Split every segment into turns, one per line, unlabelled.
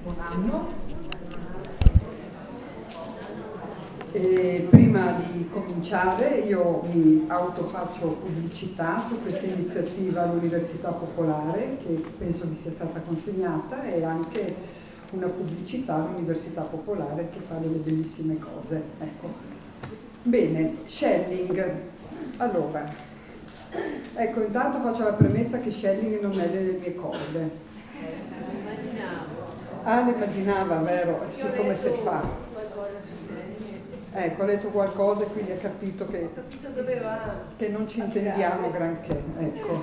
buon anno. E prima di cominciare io mi autofaccio pubblicità su questa iniziativa all'Università Popolare che penso vi sia stata consegnata, e anche una pubblicità all'Università Popolare che fa delle bellissime cose. Ecco. Bene, Schelling. Allora, ecco, intanto faccio la premessa che Schelling non è nelle mie corde. Ah, l'immaginava, vero? Sì, come si fa? Ecco, ho letto qualcosa e quindi ha capito che non ci intendiamo granché, ecco.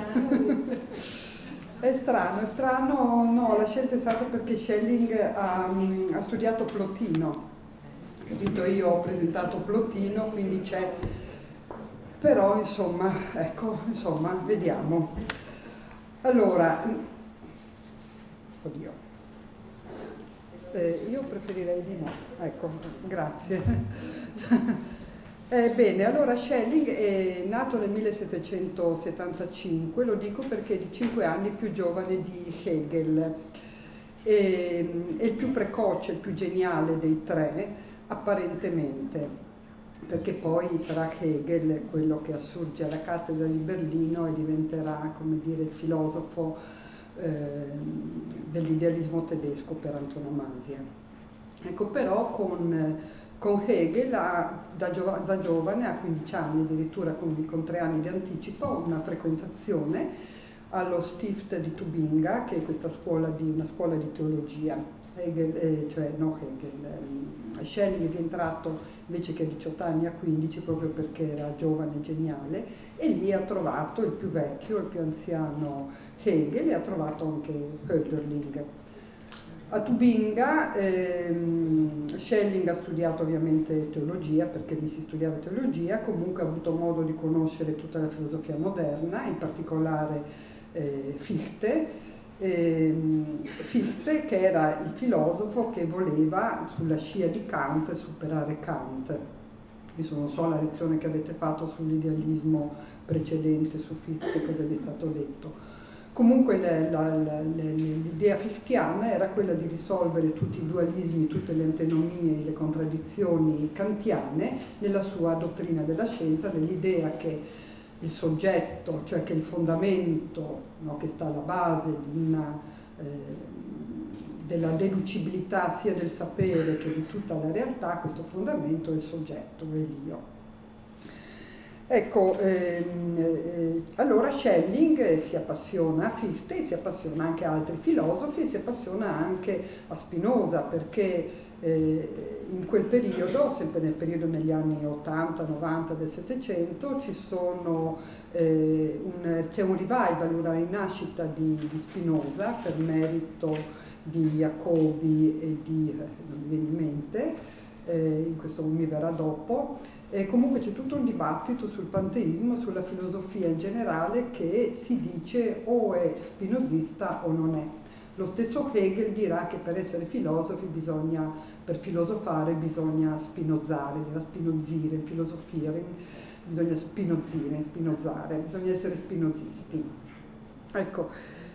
È strano, no, la scelta è stata perché Schelling ha studiato Plotino, capito? Io ho presentato Plotino, quindi c'è, però insomma, ecco, insomma, vediamo. Allora, oddio. Io preferirei di no, ecco, grazie. Bene, allora Schelling è nato nel 1775, lo dico perché è di 5 anni più giovane di Hegel, è il più precoce, il più geniale dei tre, apparentemente, perché poi sarà Hegel quello che assurge alla cattedra di Berlino e diventerà, come dire, il filosofo dell'idealismo tedesco per antonomasia. Ecco, però con Hegel da giovane, a 15 anni addirittura, con 3 anni di anticipo, una frequentazione allo Stift di Tubinga, che è questa una scuola di teologia. Schelling è entrato invece che a 18 anni a 15 proprio perché era giovane e geniale, e lì ha trovato il più vecchio, il più anziano Hegel, e ha trovato anche Hölderlin. A Tubinga Schelling ha studiato ovviamente teologia, perché lì si studiava teologia, comunque ha avuto modo di conoscere tutta la filosofia moderna, in particolare Fichte, Fichte che era il filosofo che voleva sulla scia di Kant superare Kant. Adesso non so la lezione che avete fatto sull'idealismo precedente su Fichte, cosa vi è stato detto. Comunque l'idea fichtiana era quella di risolvere tutti i dualismi, tutte le antinomie e le contraddizioni kantiane nella sua dottrina della scienza, nell'idea che il soggetto, cioè che il fondamento, no, che sta alla base della deducibilità sia del sapere che di tutta la realtà, questo fondamento è il soggetto, è l'io. Ecco, allora Schelling si appassiona a Fichte, si appassiona anche a altri filosofi, e si appassiona anche a Spinoza, perché in quel periodo, sempre nel periodo negli anni 80-90 del Settecento, c'è un revival, una rinascita di Spinoza per merito di Jacobi e non mi viene in mente, in questo mi verrà dopo. E comunque c'è tutto un dibattito sul panteismo, sulla filosofia in generale, che si dice o è spinozista o non è. Lo stesso Hegel dirà che per essere filosofi per filosofare bisogna spinozzare, bisogna spinozire, filosofare, bisogna spinozzare, bisogna essere spinozisti. Ecco,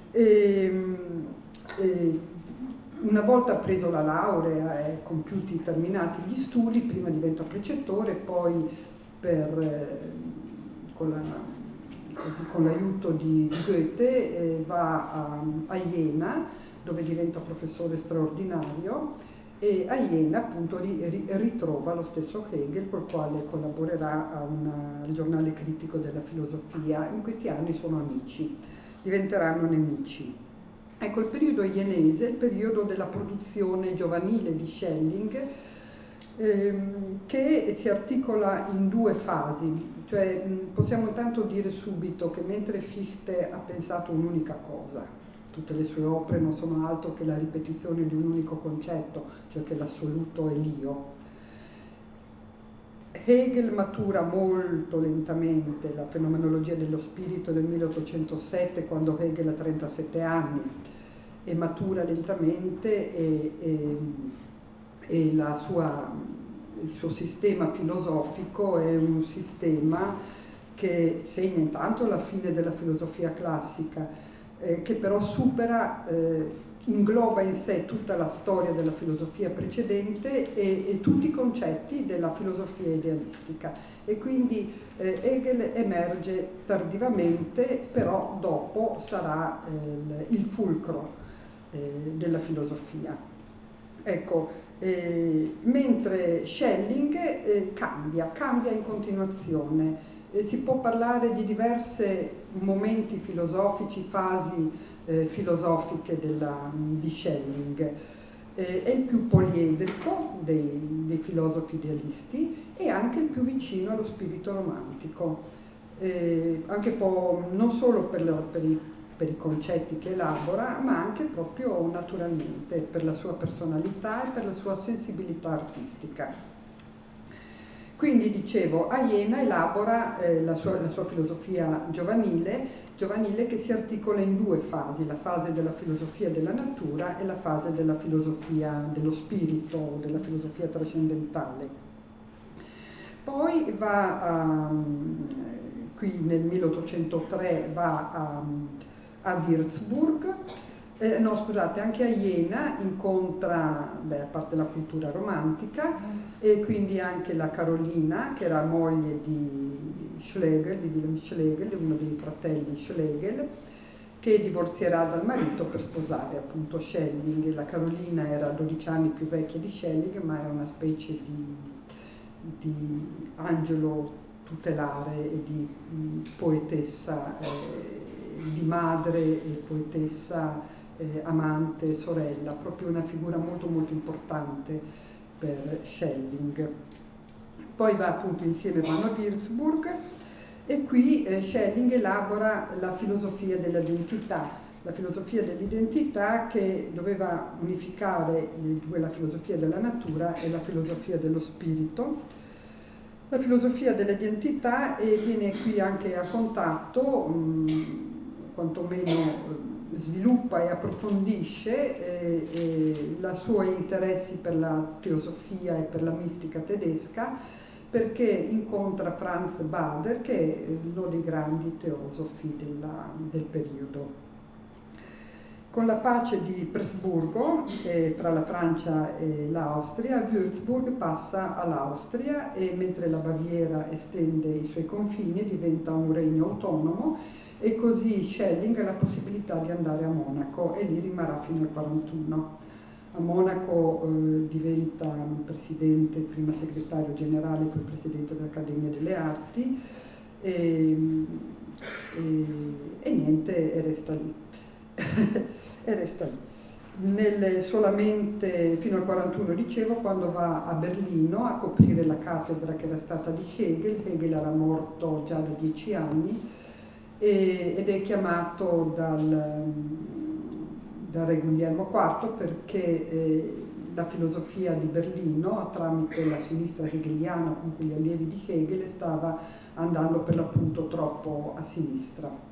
una volta preso la laurea e terminati gli studi, prima diventa precettore, poi con l'aiuto di Goethe va a Jena, dove diventa professore straordinario, e a Jena appunto ritrova lo stesso Hegel, col quale collaborerà al giornale critico della filosofia. In questi anni sono amici, diventeranno nemici. Ecco, il periodo jenese è il periodo della produzione giovanile di Schelling, che si articola in 2 fasi. Cioè, possiamo intanto dire subito che mentre Fichte ha pensato un'unica cosa, tutte le sue opere non sono altro che la ripetizione di un unico concetto, cioè che l'assoluto è l'io. Hegel matura molto lentamente la fenomenologia dello spirito nel 1807, quando Hegel ha 37 anni, e matura lentamente e il suo sistema filosofico è un sistema che segna intanto la fine della filosofia classica, che però supera ingloba in sé tutta la storia della filosofia precedente e tutti i concetti della filosofia idealistica, e quindi Hegel emerge tardivamente, però dopo sarà il fulcro della filosofia. Ecco, mentre Schelling cambia in continuazione. Si può parlare di diversi momenti filosofici, fasi filosofiche di Schelling. È il più poliedrico dei filosofi idealisti e anche il più vicino allo spirito romantico, anche non solo per i concetti che elabora, ma anche proprio naturalmente per la sua personalità e per la sua sensibilità artistica. Quindi, dicevo, a Jena elabora la sua filosofia giovanile che si articola in due fasi: la fase della filosofia della natura e la fase della filosofia dello spirito, della filosofia trascendentale. Poi qui nel 1803 va a Würzburg, anche a Jena incontra, a parte la cultura romantica, e quindi anche la Carolina, che era moglie di Schlegel, di Wilhelm Schlegel, uno dei fratelli Schlegel, che divorzierà dal marito per sposare appunto Schelling. La Carolina era 12 anni più vecchia di Schelling, ma era una specie di angelo tutelare e di poetessa, di madre e poetessa, amante, sorella, proprio una figura molto molto importante per Schelling. Poi insieme vanno a Würzburg, e qui Schelling elabora la filosofia dell'identità, che doveva unificare la filosofia della natura e la filosofia dello spirito. La filosofia dell'identità viene qui anche a contatto, quantomeno sviluppa e approfondisce i suoi interessi per la teosofia e per la mistica tedesca, perché incontra Franz Baader, che è uno dei grandi teosofi del periodo. Con la pace di Pressburgo tra la Francia e l'Austria, Würzburg passa all'Austria, e mentre la Baviera estende i suoi confini diventa un regno autonomo, e così Schelling ha la possibilità di andare a Monaco, e lì rimarrà fino al 1941. A Monaco diventa presidente, prima segretario generale, poi presidente dell'Accademia delle Arti, e niente, e resta lì. E resta lì. Solamente fino al 1941, dicevo, quando va a Berlino a coprire la cattedra che era stata di Hegel. Hegel era morto già da 10 anni, ed è chiamato dal re Guglielmo IV perché la filosofia di Berlino, tramite la sinistra hegeliana, comunque gli allievi di Hegel, stava andando per l'appunto troppo a sinistra.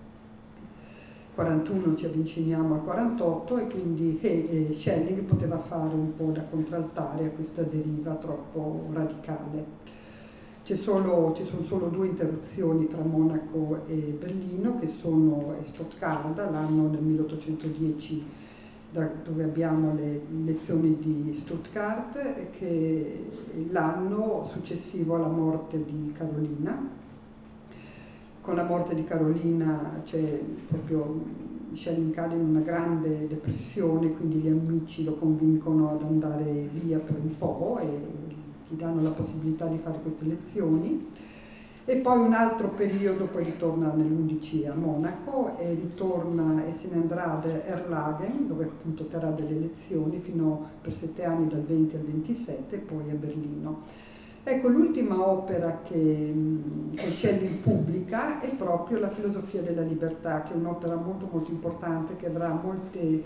41 ci avviciniamo al 48, e quindi Schelling poteva fare un po' da contraltare a questa deriva troppo radicale. Ci sono solo 2 interruzioni tra Monaco e Berlino, che sono Stoccarda, l'anno del 1810, dove abbiamo le lezioni di Stuttgart, che è l'anno successivo alla morte di Carolina. Con la morte di Carolina Schelling cade in una grande depressione, quindi gli amici lo convincono ad andare via per un po' e gli danno la possibilità di fare queste lezioni. E poi un altro periodo, poi ritorna nell'11 a Monaco, e ritorna e se ne andrà ad Erlangen, dove appunto terrà delle lezioni per 7 anni, dal 20 al 27, e poi a Berlino. Ecco, l'ultima opera che Schelling pubblica è proprio La filosofia della libertà, che è un'opera molto molto importante, che avrà molti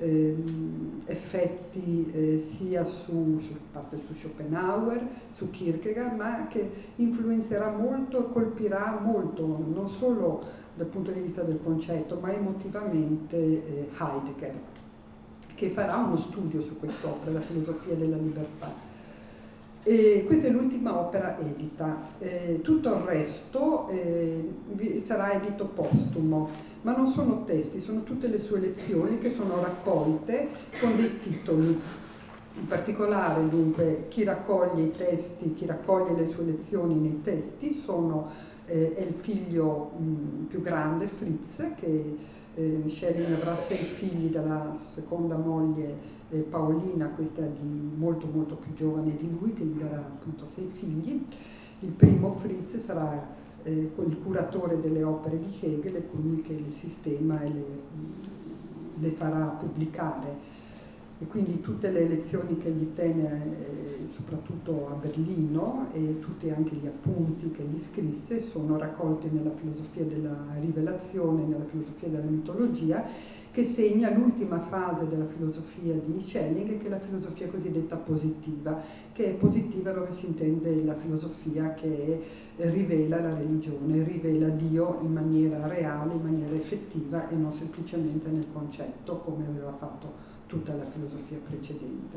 effetti sia su Schopenhauer, su Kierkegaard, ma che influenzerà molto e colpirà molto, non solo dal punto di vista del concetto, ma emotivamente Heidegger, che farà uno studio su quest'opera, La filosofia della libertà. E questa è l'ultima opera edita. Tutto il resto sarà edito postumo, ma non sono testi, sono tutte le sue lezioni che sono raccolte con dei titoli. In particolare, dunque, chi raccoglie i testi, chi raccoglie le sue lezioni nei testi è il figlio più grande, Fritz, che Schelling avrà 6 figli dalla seconda moglie Paolina, questa di molto molto più giovane di lui, che gli darà appunto 6 figli. Il primo, Fritz, sarà il curatore delle opere di Hegel e colui che le sistema e le farà pubblicare. E quindi tutte le lezioni che gli tenne, soprattutto a Berlino, e tutti anche gli appunti che gli scrisse sono raccolti nella filosofia della rivelazione, nella filosofia della mitologia, che segna l'ultima fase della filosofia di Schelling, che è la filosofia cosiddetta positiva, che è positiva dove si intende la filosofia che rivela la religione, rivela Dio in maniera reale, in maniera effettiva e non semplicemente nel concetto come aveva fatto tutta la filosofia precedente.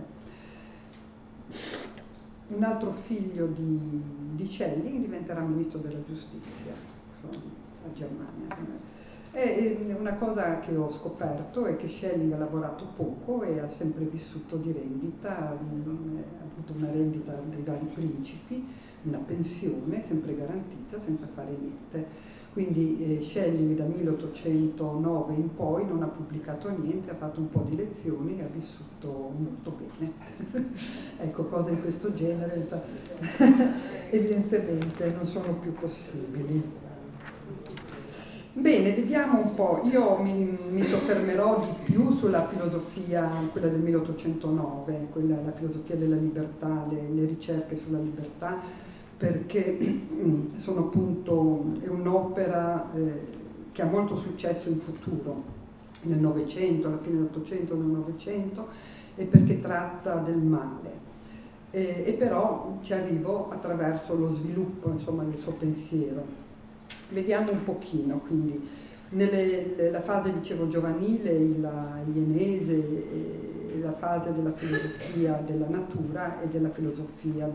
Un altro figlio di Schelling diventerà ministro della giustizia a Germania. E una cosa che ho scoperto è che Schelling ha lavorato poco e ha sempre vissuto di rendita, ha avuto una rendita dai vari principi, una pensione sempre garantita senza fare niente. Quindi Schelling dal 1809 in poi non ha pubblicato niente, ha fatto un po' di lezioni e ha vissuto molto bene. Ecco, cose di questo genere evidentemente non sono più possibili. Bene, vediamo un po'. Io mi soffermerò di più sulla filosofia, quella del 1809, la filosofia della libertà, le ricerche sulla libertà, perché sono appunto, è un'opera che ha molto successo in futuro, nel Novecento, alla fine dell'Ottocento, nel Novecento, e perché tratta del male. E però ci arrivo attraverso lo sviluppo, insomma, del suo pensiero. Vediamo un pochino, quindi, la fase, dicevo, giovanile, la ienese, la fase della filosofia della natura e della filosofia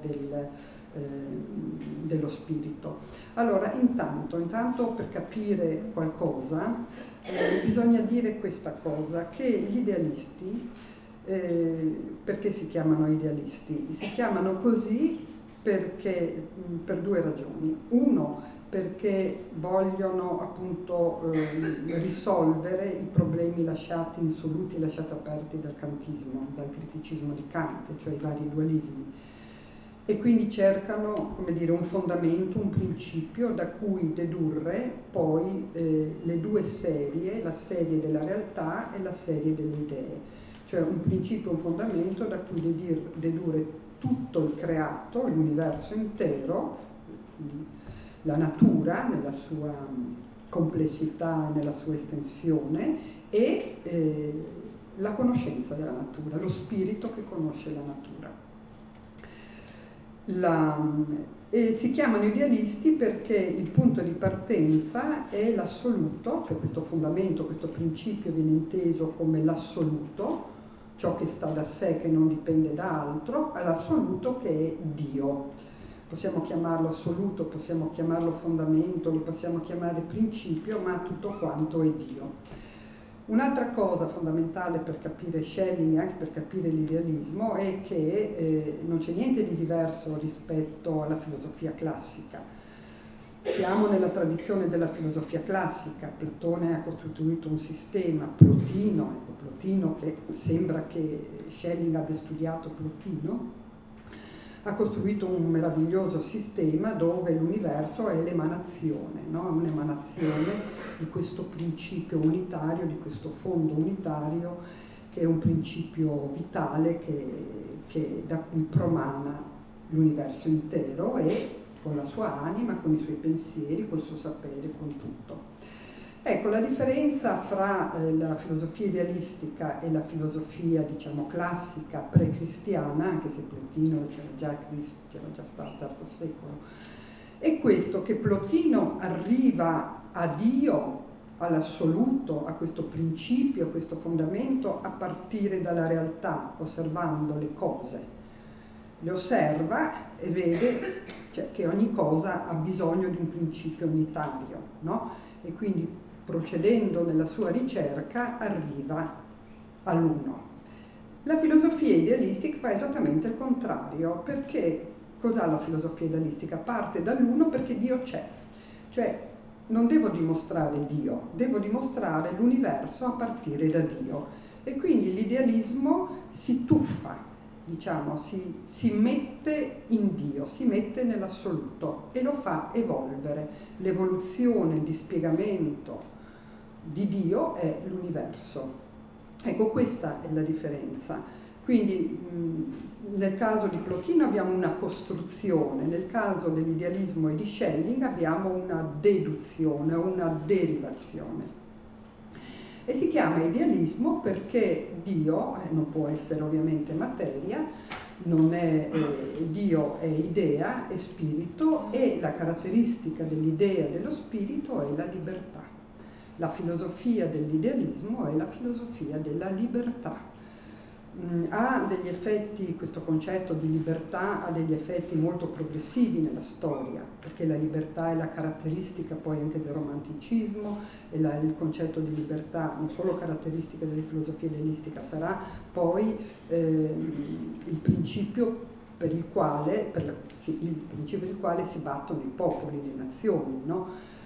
dello spirito. Allora, intanto per capire qualcosa bisogna dire questa cosa, che gli idealisti, perché si chiamano idealisti? Si chiamano così perché, per due ragioni. Uno, perché vogliono appunto risolvere i problemi lasciati insoluti, lasciati aperti dal kantismo, dal criticismo di Kant, cioè i vari dualismi. E quindi cercano, come dire, un fondamento, un principio da cui dedurre poi le due serie, la serie della realtà e la serie delle idee. Cioè un principio, un fondamento da cui dedurre tutto il creato, l'universo intero, la natura nella sua complessità, nella sua estensione e la conoscenza della natura, lo spirito che conosce la natura. E si chiamano idealisti perché il punto di partenza è l'assoluto, cioè questo fondamento, questo principio viene inteso come l'assoluto, ciò che sta da sé, che non dipende da altro, all'assoluto che è Dio. Possiamo chiamarlo assoluto, possiamo chiamarlo fondamento, lo possiamo chiamare principio, ma tutto quanto è Dio. Un'altra cosa fondamentale per capire Schelling e anche per capire l'idealismo è che non c'è niente di diverso rispetto alla filosofia classica. Siamo nella tradizione della filosofia classica, Platone ha costituito un sistema, Plotino, che sembra che Schelling abbia studiato Plotino, ha costruito un meraviglioso sistema dove l'universo è l'emanazione, no? Un'emanazione di questo principio unitario, di questo fondo unitario, che è un principio vitale da cui promana l'universo intero e con la sua anima, con i suoi pensieri, col suo sapere, con tutto. Ecco, la differenza fra la filosofia idealistica e la filosofia, diciamo, classica pre-cristiana, anche se Plotino c'era già stato al III secolo, è questo, che Plotino arriva a Dio, all'assoluto, a questo principio, a questo fondamento, a partire dalla realtà, osservando le cose. Le osserva e vede che ogni cosa ha bisogno di un principio unitario, no? E quindi procedendo nella sua ricerca, arriva all'uno. La filosofia idealistica fa esattamente il contrario, perché cos'ha la filosofia idealistica? Parte dall'uno perché Dio c'è, cioè non devo dimostrare Dio, devo dimostrare l'universo a partire da Dio, e quindi l'idealismo si tuffa, diciamo, si mette in Dio, si mette nell'assoluto e lo fa evolvere. L'evoluzione, il dispiegamento di Dio è l'universo. Ecco, questa è la differenza. Quindi nel caso di Plotino abbiamo una costruzione, nel caso dell'idealismo e di Schelling abbiamo una deduzione, una derivazione. E si chiama idealismo perché Dio non può essere ovviamente materia, non è, Dio è idea, è spirito, e la caratteristica dell'idea e dello spirito è la libertà. La filosofia dell'idealismo è la filosofia della libertà. Ha degli effetti, questo concetto di libertà ha degli effetti molto progressivi nella storia, perché la libertà è la caratteristica poi anche del romanticismo, e il concetto di libertà non solo caratteristica delle filosofie idealistica, sarà poi il principio per il quale si battono i popoli, le nazioni, no?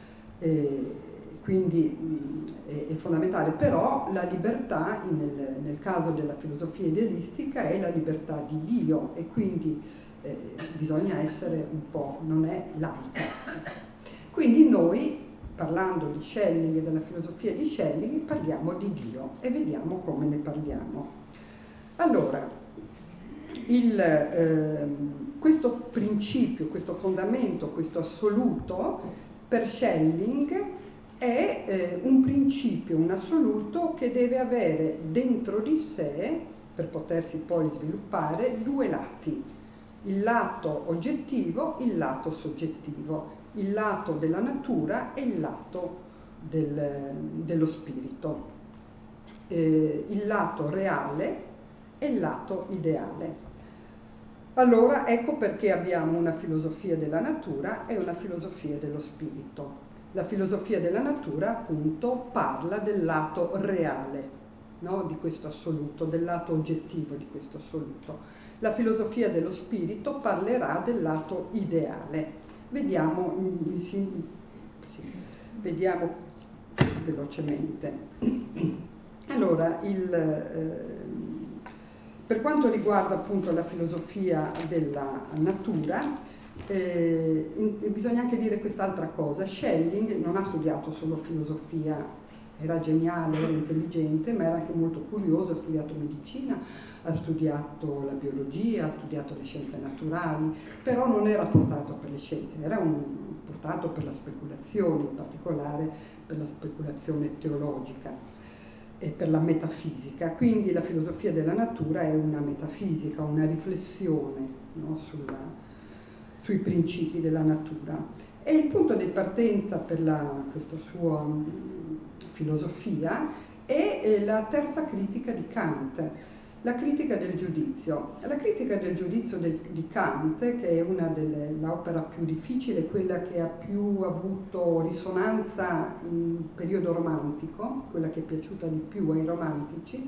Quindi è fondamentale, però la libertà nel caso della filosofia idealistica è la libertà di Dio, e quindi bisogna essere un po', non è laica. Quindi noi, parlando di Schelling e della filosofia di Schelling, parliamo di Dio e vediamo come ne parliamo. Allora, questo principio, questo fondamento, questo assoluto, per Schelling è un principio, un assoluto che deve avere dentro di sé, per potersi poi sviluppare, due lati: il lato oggettivo, il lato soggettivo, il lato della natura e il lato dello spirito, il lato reale e il lato ideale. Allora ecco perché abbiamo una filosofia della natura e una filosofia dello spirito. La filosofia della natura, appunto, parla del lato reale, no? Di questo assoluto, del lato oggettivo di questo assoluto. La filosofia dello spirito parlerà del lato ideale. Vediamo velocemente. Allora, per quanto riguarda appunto la filosofia della natura, bisogna anche dire quest'altra cosa. Schelling non ha studiato solo filosofia, era geniale, era intelligente, ma era anche molto curioso, ha studiato medicina, ha studiato la biologia, ha studiato le scienze naturali, però non era portato per le scienze, era portato per la speculazione, in particolare per la speculazione teologica e per la metafisica. Quindi la filosofia della natura è una metafisica, una riflessione, no, sui principi della natura. E il punto di partenza per questa sua filosofia è la terza critica di Kant, la critica del giudizio. La critica del giudizio di Kant, che è l'opera più difficile, quella che ha più avuto risonanza in periodo romantico, quella che è piaciuta di più ai romantici,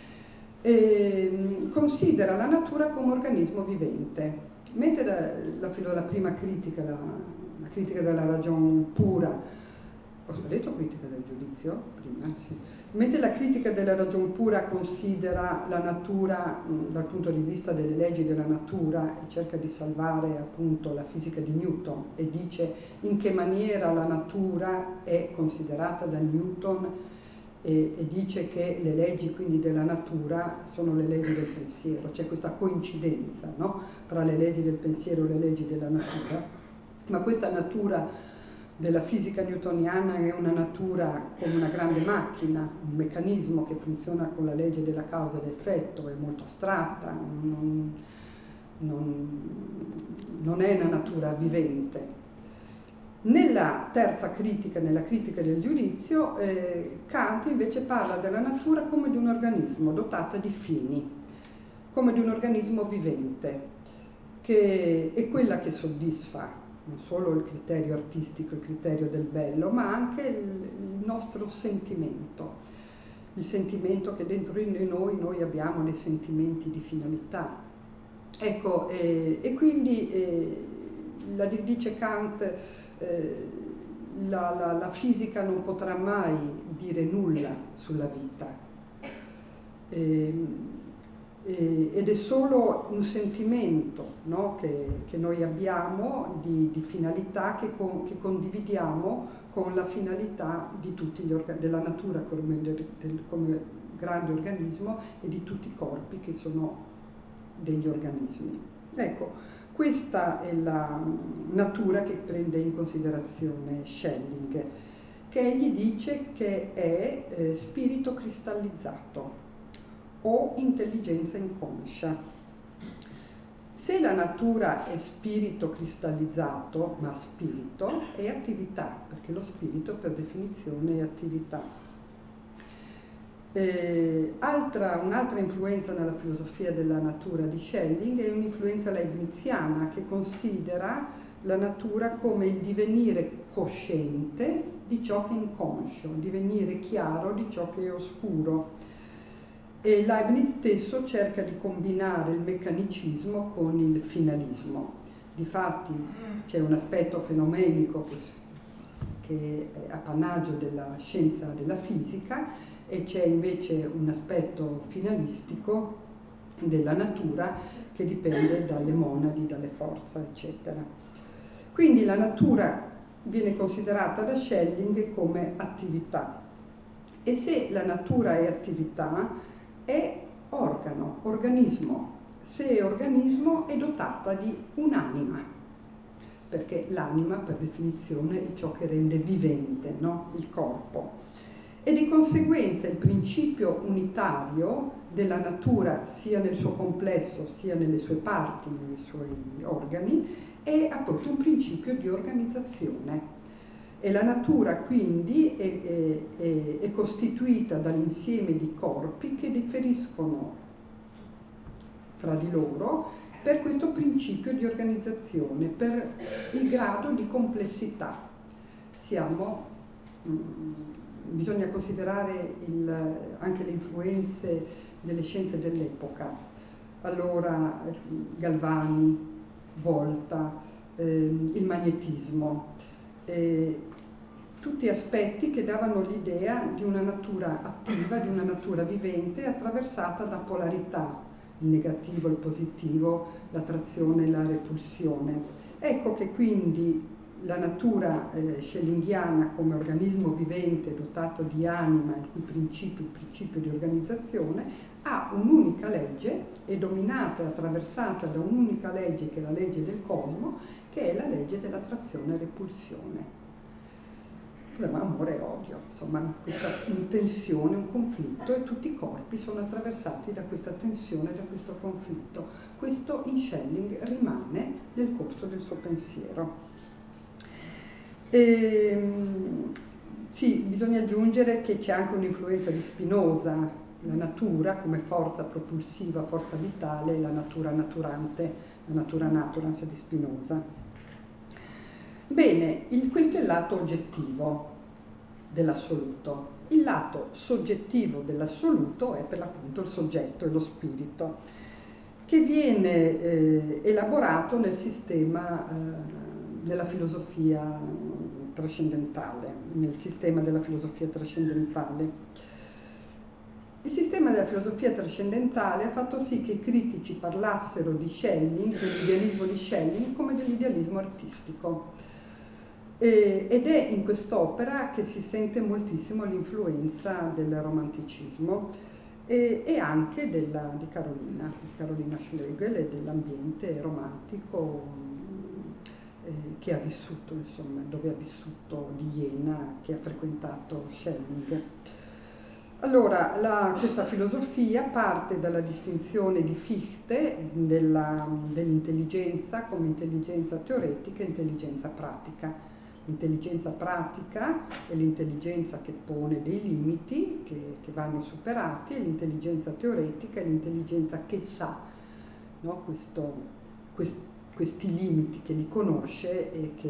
considera la natura come organismo vivente. Mentre la prima critica, la critica della ragione pura, ho detto critica del giudizio? Prima, sì. Mentre la critica della ragione pura considera la natura dal punto di vista delle leggi della natura e cerca di salvare appunto la fisica di Newton e dice in che maniera la natura è considerata da Newton e dice che le leggi quindi della natura sono le leggi del pensiero, c'è questa coincidenza, no? Tra le leggi del pensiero e le leggi della natura, ma questa natura della fisica newtoniana è una natura come una grande macchina, un meccanismo che funziona con la legge della causa e dell'effetto, è molto astratta, non è una natura vivente. Nella terza critica, nella critica del giudizio, Kant invece parla della natura come di un organismo dotata di fini, come di un organismo vivente, che è quella che soddisfa non solo il criterio artistico, il criterio del bello, ma anche il nostro sentimento, il sentimento che dentro di noi abbiamo dei sentimenti di finalità. Ecco, e quindi dice Kant, la fisica non potrà mai dire nulla sulla vita, ed è solo un sentimento, no, che noi abbiamo di finalità che condividiamo con la finalità di tutti della natura come grande organismo e di tutti i corpi che sono degli organismi. Ecco, questa è la natura che prende in considerazione Schelling, che egli dice che è spirito cristallizzato o intelligenza inconscia. Se la natura è spirito cristallizzato, ma spirito è attività, perché lo spirito per definizione è attività. Un'altra influenza nella filosofia della natura di Schelling è un'influenza leibniziana che considera la natura come il divenire cosciente di ciò che è inconscio, il divenire chiaro di ciò che è oscuro. E Leibniz stesso cerca di combinare il meccanicismo con il finalismo. Difatti c'è un aspetto fenomenico che è appannaggio della scienza della fisica e c'è invece un aspetto finalistico della natura che dipende dalle monadi, dalle forze, eccetera. Quindi la natura viene considerata da Schelling come attività, e se la natura è attività è organo, organismo. Se è organismo è dotata di un'anima, perché l'anima per definizione è ciò che rende vivente, no? Il corpo. E di conseguenza il principio unitario della natura, sia nel suo complesso, sia nelle sue parti, nei suoi organi, è appunto un principio di organizzazione. E la natura quindi è costituita dall'insieme di corpi che differiscono fra di loro per questo principio di organizzazione, per il grado di complessità. Bisogna considerare anche le influenze delle scienze dell'epoca. Allora Galvani, Volta, il magnetismo, tutti aspetti che davano l'idea di una natura attiva, di una natura vivente attraversata da polarità, il negativo, il positivo, l'attrazione e la repulsione. Ecco che quindi la natura schellingiana come organismo vivente dotato di anima, il cui principio, il principio di organizzazione, ha un'unica legge, è dominata e attraversata da un'unica legge che è la legge del cosmo, che è la legge dell'attrazione e repulsione. Amore e odio, insomma, questa tensione, un conflitto, e tutti i corpi sono attraversati da questa tensione, da questo conflitto. Questo in Schelling rimane nel corso del suo pensiero. Sì, bisogna aggiungere che c'è anche un'influenza di Spinoza, la natura come forza propulsiva, forza vitale, la natura naturante, la natura naturans di Spinoza. Bene, questo è il lato oggettivo dell'assoluto. Il lato soggettivo dell'assoluto è per l'appunto il soggetto e lo spirito, che viene elaborato nel sistema della filosofia trascendentale, nel sistema della filosofia trascendentale. Il sistema della filosofia trascendentale ha fatto sì che i critici parlassero di Schelling, dell'idealismo di Schelling, come dell'idealismo artistico. Ed è in quest'opera che si sente moltissimo l'influenza del romanticismo e anche di Carolina Schlegel, e dell'ambiente romantico che ha vissuto, insomma, dove ha vissuto, di Jena, che ha frequentato Schelling. Allora, questa filosofia parte dalla distinzione di Fichte dell'intelligenza come intelligenza teoretica e intelligenza pratica. L'intelligenza pratica è l'intelligenza che pone dei limiti che vanno superati, e l'intelligenza teoretica è l'intelligenza che sa, no? questi limiti, che li conosce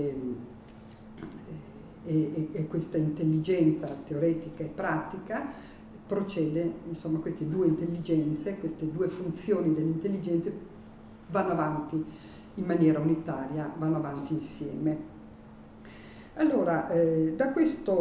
e questa intelligenza teoretica e pratica procede, insomma, queste due intelligenze, queste due funzioni dell'intelligenza vanno avanti in maniera unitaria, vanno avanti insieme. Allora, da questa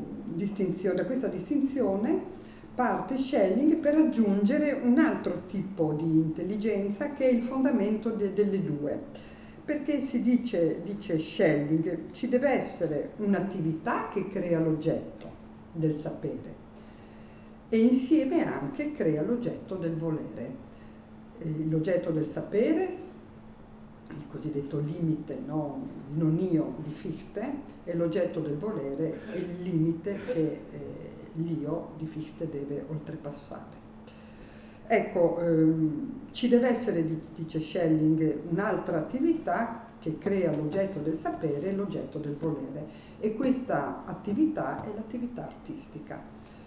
distinzione parte Schelling per aggiungere un altro tipo di intelligenza che è il fondamento delle due, perché dice Schelling, ci deve essere un'attività che crea l'oggetto del sapere e insieme anche crea l'oggetto del volere. L'oggetto del sapere, il cosiddetto limite, no? Il non io di Fichte, e l'oggetto del volere è il limite che l'io di Fichte deve oltrepassare. Ecco, ci deve essere, dice Schelling, un'altra attività che crea l'oggetto del sapere e l'oggetto del volere, e questa attività è l'attività artistica.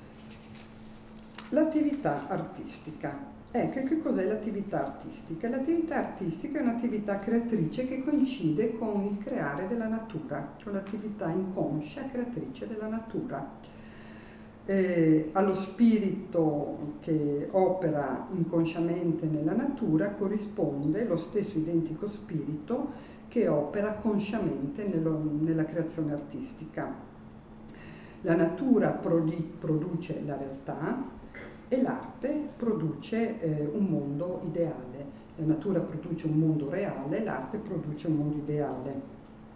L'attività artistica. Che cos'è l'attività artistica? L'attività artistica è un'attività creatrice che coincide con il creare della natura, con l'attività inconscia creatrice della natura. Allo spirito che opera inconsciamente nella natura corrisponde lo stesso identico spirito che opera consciamente nella creazione artistica. La natura produce la realtà e l'arte produce un mondo ideale. La natura produce un mondo reale, l'arte produce un mondo ideale.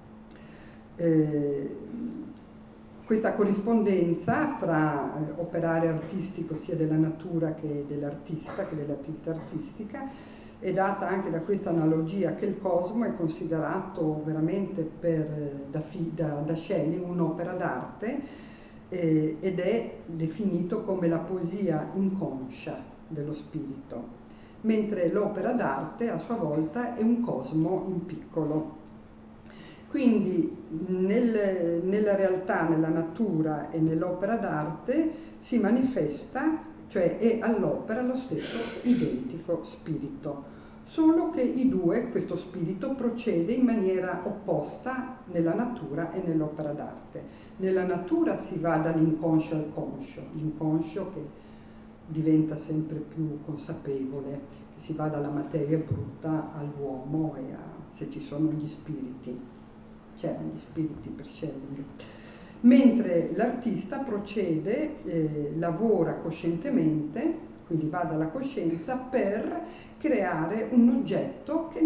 Questa corrispondenza fra operare artistico sia della natura che dell'artista, che dell'attività artistica, è data anche da questa analogia che il cosmo è considerato veramente da Schelling un'opera d'arte, ed è definito come la poesia inconscia dello spirito, mentre l'opera d'arte a sua volta è un cosmo in piccolo. Quindi nella realtà, nella natura e nell'opera d'arte si manifesta, cioè è all'opera lo stesso identico spirito, solo che questo spirito procede in maniera opposta nella natura e nell'opera d'arte. Nella natura si va dall'inconscio al conscio, l'inconscio che diventa sempre più consapevole, si va dalla materia brutta all'uomo e se ci sono gli spiriti. C'erano gli spiriti per Schelling. Mentre l'artista procede, lavora coscientemente, quindi va dalla coscienza per creare un oggetto che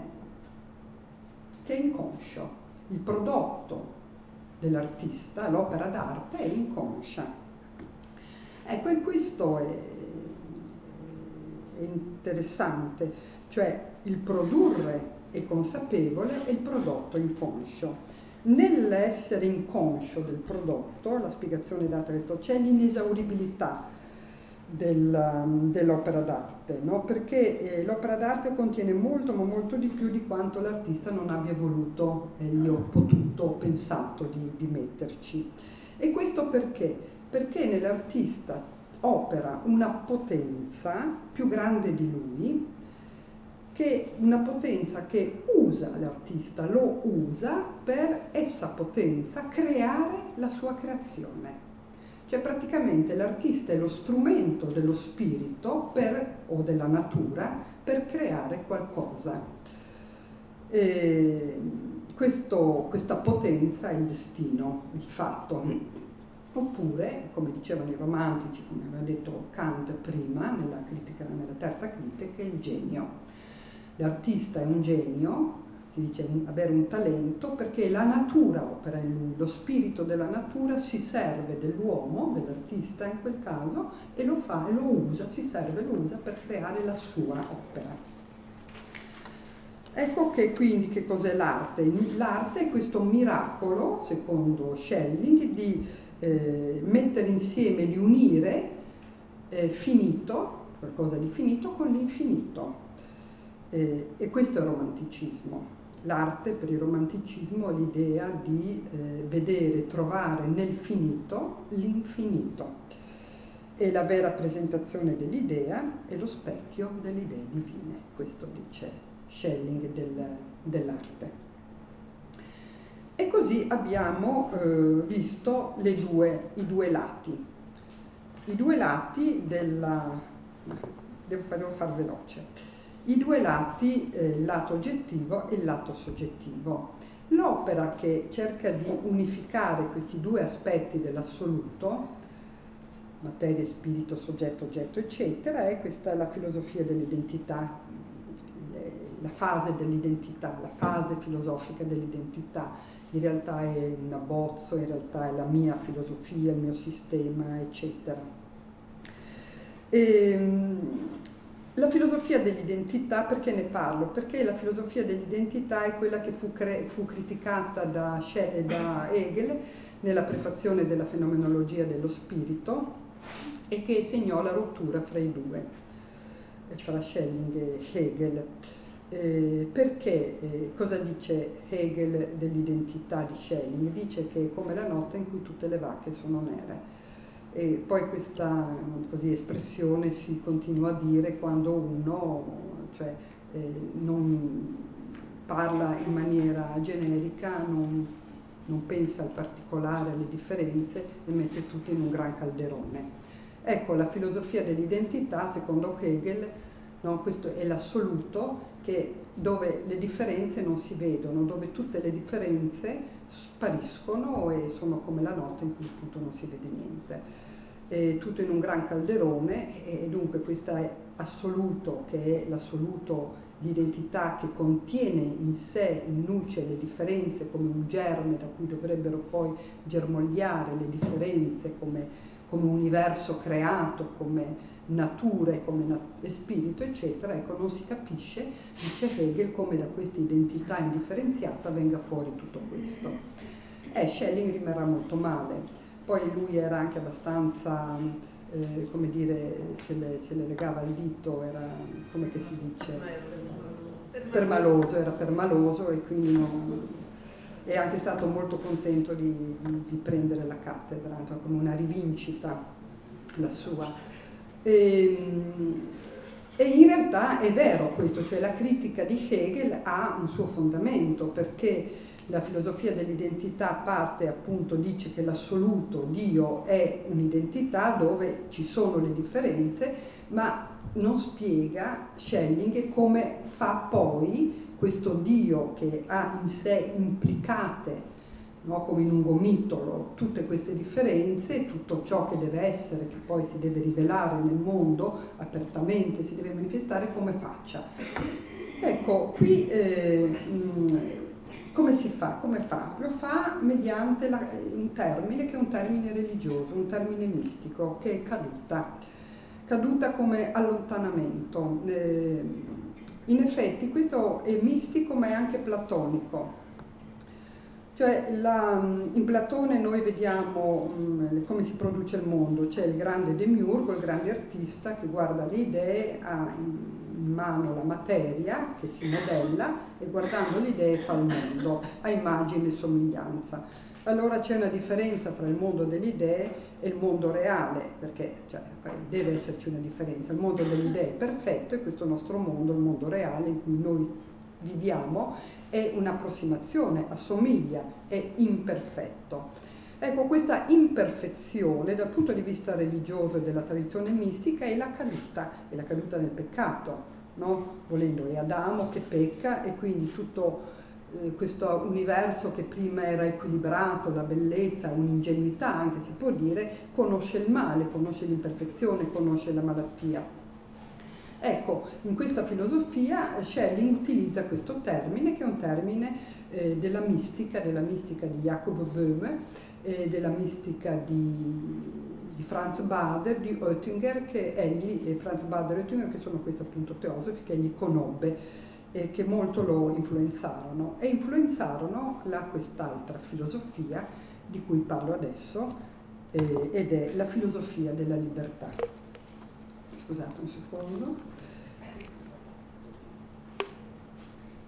è inconscio. Il prodotto dell'artista, l'opera d'arte, è inconscia. Ecco, e questo è interessante, cioè il produrre è consapevole e il prodotto inconscio. Nell'essere inconscio del prodotto, la spiegazione data da questo, c'è l'inesauribilità dell'opera d'arte, no? Perché l'opera d'arte contiene molto, ma molto di più di quanto l'artista non abbia voluto, io potuto, pensato di metterci. E questo perché? Perché nell'artista opera una potenza più grande di lui, che una potenza che usa l'artista, lo usa per essa potenza creare la sua creazione. Cioè praticamente l'artista è lo strumento dello spirito o della natura per creare qualcosa. Questa potenza è il destino, il fatto. Oppure, come dicevano i romantici, come aveva detto Kant prima, nella terza critica, è il genio. L'artista è un genio, si dice avere un talento, perché la natura opera in lui, lo spirito della natura si serve dell'uomo, dell'artista in quel caso, e lo fa e lo usa, lo usa per creare la sua opera. Ecco che quindi che cos'è l'arte? L'arte è questo miracolo, secondo Schelling, di mettere insieme, di unire finito, qualcosa di finito, con l'infinito. E questo è il romanticismo. L'arte per il romanticismo è l'idea di vedere, trovare nel finito l'infinito. e la vera presentazione dell'idea è lo specchio delle idee divine. Questo dice Schelling dell'arte. E così abbiamo visto i due lati. I due lati della... devo far veloce. I due lati, il lato oggettivo e il lato soggettivo. L'opera che cerca di unificare questi due aspetti dell'assoluto, materia, spirito, soggetto, oggetto, eccetera, è questa la filosofia dell'identità, la fase dell'identità, la fase filosofica dell'identità. In realtà è un abbozzo, in realtà è la mia filosofia, il mio sistema, eccetera. La filosofia dell'identità, perché ne parlo? Perché la filosofia dell'identità è quella che fu criticata da Hegel nella prefazione della fenomenologia dello spirito e che segnò la rottura fra i due, fra Schelling e Hegel. Perché cosa dice Hegel dell'identità di Schelling? Dice che è come la notte in cui tutte le vacche sono nere. E poi questa espressione si continua a dire quando uno non parla in maniera generica, non pensa al particolare, alle differenze e mette tutto in un gran calderone. Ecco, la filosofia dell'identità, secondo Hegel, no, questo è l'assoluto, dove le differenze non si vedono, dove tutte le differenze spariscono e sono come la notte in cui appunto non si vede niente. Tutto in un gran calderone, e dunque questo è assoluto, che è l'assoluto di identità che contiene in sé, in nuce, le differenze come un germe da cui dovrebbero poi germogliare le differenze come un universo creato, come nature, come spirito, eccetera. Ecco, non si capisce, dice Hegel, come da questa identità indifferenziata venga fuori tutto questo. Schelling rimarrà molto male. Poi lui era anche abbastanza, come dire, se le legava il dito, era, come che si dice? Era permaloso e quindi è anche stato molto contento di prendere la cattedra, come una rivincita la sua. E in realtà è vero questo, cioè la critica di Hegel ha un suo fondamento, perché la filosofia dell'identità parte appunto, dice che l'assoluto Dio è un'identità dove ci sono le differenze, ma non spiega Schelling come fa poi questo Dio che ha in sé implicate, no, come in un gomitolo, tutte queste differenze, tutto ciò che deve essere, che poi si deve rivelare nel mondo, apertamente si deve manifestare, come faccia. Ecco, qui come si fa? Come fa? Lo fa mediante un termine che è un termine religioso, un termine mistico, che è caduta. Caduta come allontanamento. In effetti questo è mistico ma è anche platonico. Cioè in Platone noi vediamo come si produce il mondo, c'è il grande demiurgo, il grande artista che guarda le idee, ha in mano la materia che si modella e guardando le idee fa il mondo a immagine e somiglianza. Allora c'è una differenza fra il mondo delle idee e il mondo reale, perché deve esserci una differenza. Il mondo delle idee è perfetto e questo nostro mondo, il mondo reale in cui noi viviamo, è un'approssimazione, assomiglia, è imperfetto. Ecco, questa imperfezione dal punto di vista religioso e della tradizione mistica è la caduta nel peccato, no? Volendo è Adamo che pecca e quindi tutto questo universo che prima era equilibrato, la bellezza, un'ingenuità anche si può dire, conosce il male, conosce l'imperfezione, conosce la malattia. Ecco, in questa filosofia Schelling utilizza questo termine che è un termine della mistica di Jacob Böhme, della mistica di Franz Baader, di Oettinger, Franz Baader e Oettinger, che sono questi appunto teosofi che egli conobbe e che molto lo influenzarono e influenzarono quest'altra filosofia di cui parlo adesso ed è la filosofia della libertà. Scusate un secondo.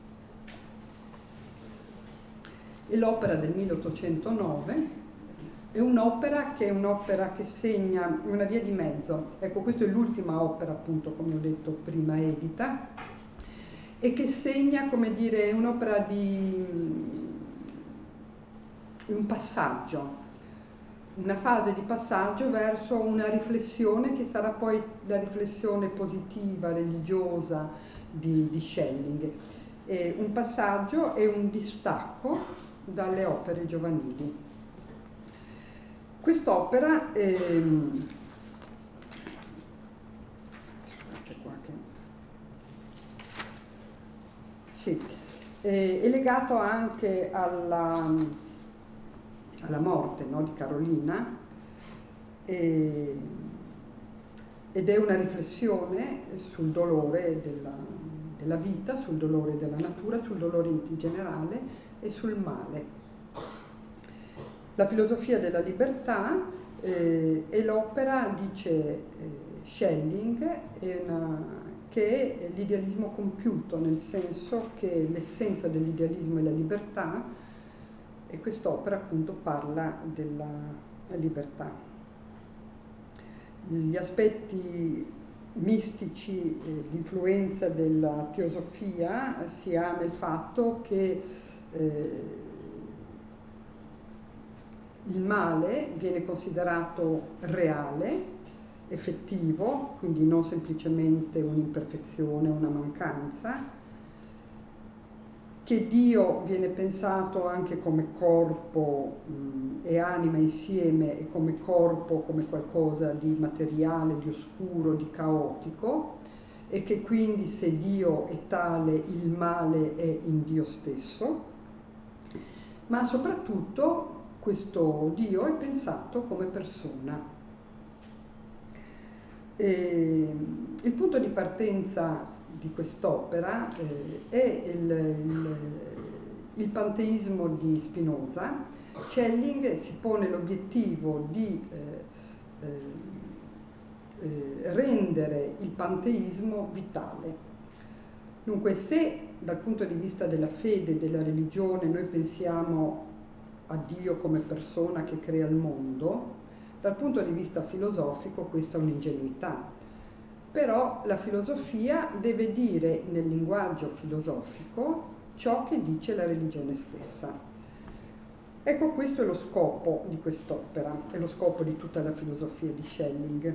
È l'opera del 1809 è un'opera che segna una via di mezzo. Ecco, questa è l'ultima opera, appunto, come ho detto prima, edita, e che segna, come dire, un'opera di un passaggio, una fase di passaggio verso una riflessione che sarà poi la riflessione positiva, religiosa di Schelling. Un passaggio e un distacco dalle opere giovanili. Quest'opera è legato anche alla morte, no, di Carolina, ed è una riflessione sul dolore della vita, sul dolore della natura, sul dolore in generale e sul male. La filosofia della libertà è l'opera, dice Schelling, che è l'idealismo compiuto, nel senso che l'essenza dell'idealismo è la libertà, e quest'opera appunto parla della libertà. Gli aspetti mistici di influenza della teosofia si ha nel fatto che il male viene considerato reale, effettivo, quindi non semplicemente un'imperfezione, una mancanza, che Dio viene pensato anche come corpo e anima insieme, e come corpo come qualcosa di materiale, di oscuro, di caotico, e che quindi se Dio è tale, il male è in Dio stesso, ma soprattutto questo Dio è pensato come persona. Il punto di partenza di quest'opera è il panteismo di Spinoza. Schelling si pone l'obiettivo di rendere il panteismo vitale. Dunque, se dal punto di vista della fede e della religione noi pensiamo a Dio come persona che crea il mondo, dal punto di vista filosofico questa è un'ingenuità. Però la filosofia deve dire nel linguaggio filosofico ciò che dice la religione stessa. Ecco, questo è lo scopo di quest'opera, è lo scopo di tutta la filosofia di Schelling.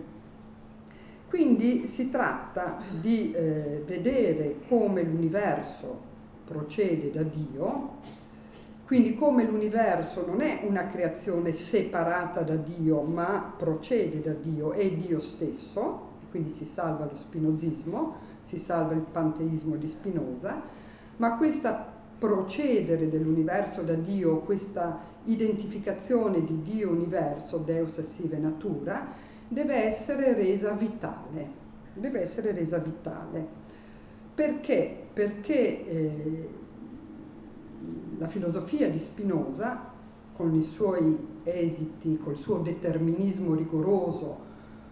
Quindi si tratta di vedere come l'universo procede da Dio, quindi come l'universo non è una creazione separata da Dio, ma procede da Dio, è Dio stesso, quindi si salva lo spinozismo, si salva il panteismo di Spinoza, ma questa procedere dell'universo da Dio, questa identificazione di Dio-universo, Deus sive natura, deve essere resa vitale. Deve essere resa vitale. Perché? Perché la filosofia di Spinoza, con i suoi esiti, col suo determinismo rigoroso,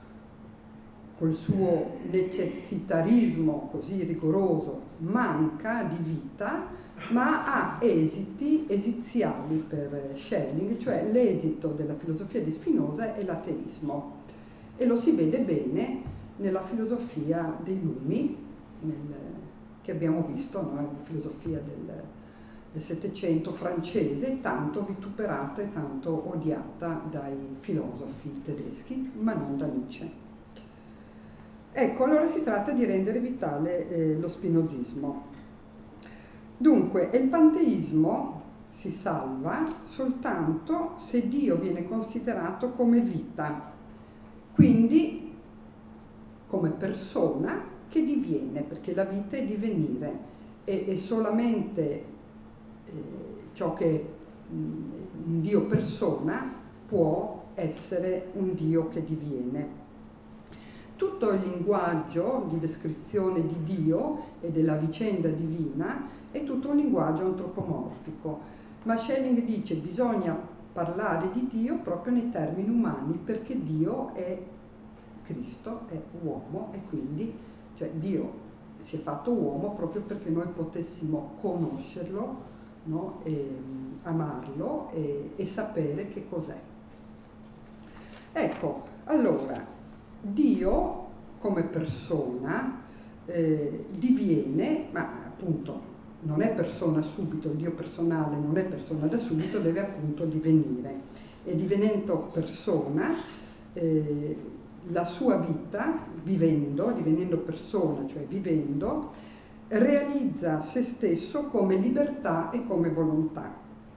col suo necessitarismo così rigoroso, manca di vita, ma ha esiti esiziali per Schelling, cioè l'esito della filosofia di Spinoza è l'ateismo. E lo si vede bene nella filosofia dei Lumi, che abbiamo visto, no? La filosofia del Settecento francese, tanto vituperata e tanto odiata dai filosofi tedeschi, ma non da Nietzsche. Ecco, allora si tratta di rendere vitale lo spinozismo. Dunque, il panteismo si salva soltanto se Dio viene considerato come vita, quindi come persona che diviene, perché la vita è divenire, e solamente ciò che un Dio persona può essere un Dio che diviene. Tutto il linguaggio di descrizione di Dio e della vicenda divina è tutto un linguaggio antropomorfico, ma Schelling dice che bisogna parlare di Dio proprio nei termini umani, perché Dio è Cristo, è uomo, e quindi cioè Dio si è fatto uomo proprio perché noi potessimo conoscerlo, no? E amarlo e sapere che cos'è. Ecco, allora, Dio come persona diviene, ma appunto non è persona subito, il Dio personale non è persona da subito, deve appunto divenire. E divenendo persona, la sua vita, divenendo persona, cioè vivendo, realizza se stesso come libertà e come volontà.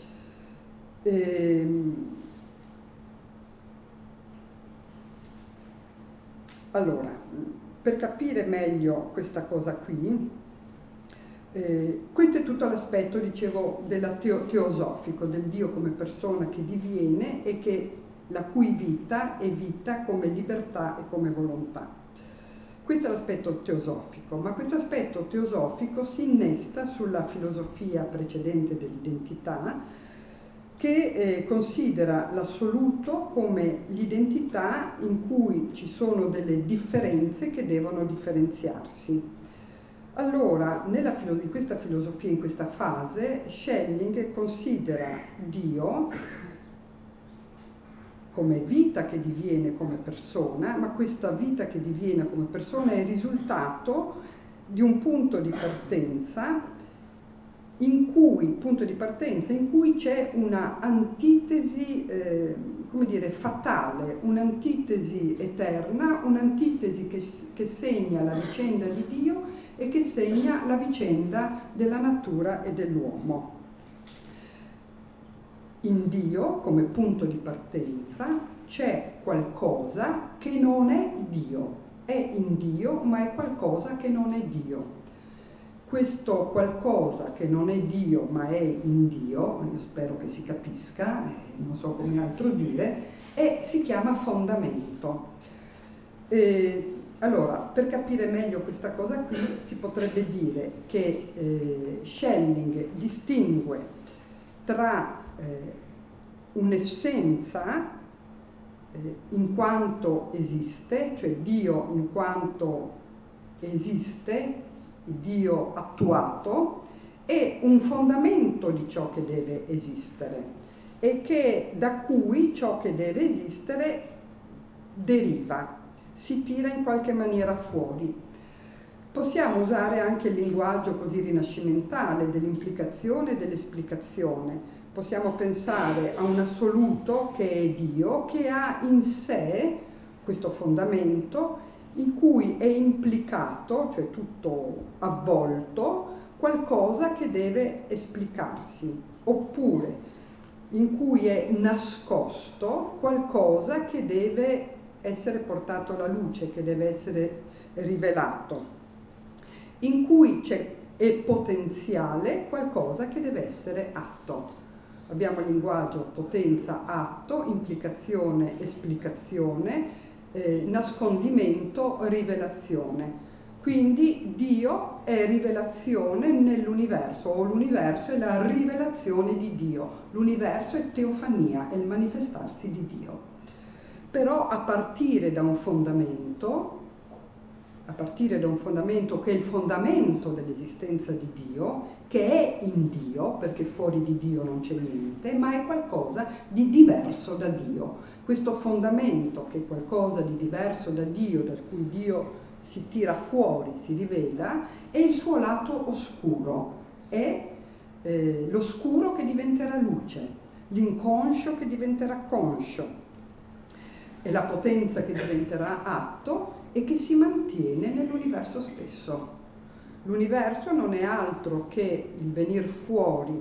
Allora, per capire meglio questa cosa qui, questo è tutto l'aspetto, dicevo, teosofico, del Dio come persona che diviene e la cui vita è vita come libertà e come volontà. Questo è l'aspetto teosofico, ma questo aspetto teosofico si innesta sulla filosofia precedente dell'identità, che considera l'assoluto come l'identità in cui ci sono delle differenze che devono differenziarsi. Allora, in questa filosofia, in questa fase, Schelling considera Dio come vita che diviene come persona, ma questa vita che diviene come persona è il risultato di un punto di partenza in cui c'è una antitesi, come dire, fatale, un'antitesi eterna, un'antitesi che segna la vicenda di Dio e che segna la vicenda della natura e dell'uomo. In Dio, come punto di partenza, c'è qualcosa che non è Dio. È in Dio, ma è qualcosa che non è Dio. Questo qualcosa che non è Dio, ma è in Dio, io spero che si capisca, non so come altro dire, si chiama fondamento. Allora, per capire meglio questa cosa qui, si potrebbe dire che Schelling distingue tra un'essenza in quanto esiste, cioè Dio in quanto esiste, Dio attuato, e un fondamento di ciò che deve esistere, e da cui ciò che deve esistere deriva, si tira in qualche maniera fuori. Possiamo usare anche il linguaggio così rinascimentale dell'implicazione e dell'esplicazione. Possiamo pensare a un assoluto che è Dio, che ha in sé questo fondamento in cui è implicato, cioè tutto avvolto, qualcosa che deve esplicarsi, oppure in cui è nascosto qualcosa che deve essere portato alla luce, che deve essere rivelato, in cui è potenziale qualcosa che deve essere atto. Abbiamo il linguaggio potenza, atto, implicazione, esplicazione, nascondimento, rivelazione. Quindi Dio è rivelazione nell'universo, o l'universo è la rivelazione di Dio. L'universo è teofania, è il manifestarsi di Dio. Però a partire da un fondamento che è il fondamento dell'esistenza di Dio, che è in Dio, perché fuori di Dio non c'è niente, ma è qualcosa di diverso da Dio. Questo fondamento, che è qualcosa di diverso da Dio, da cui Dio si tira fuori, si rivela, è il suo lato oscuro, è l'oscuro che diventerà luce, l'inconscio che diventerà conscio, è la potenza che diventerà atto e che si mantiene nell'universo stesso. L'universo non è altro che il venir fuori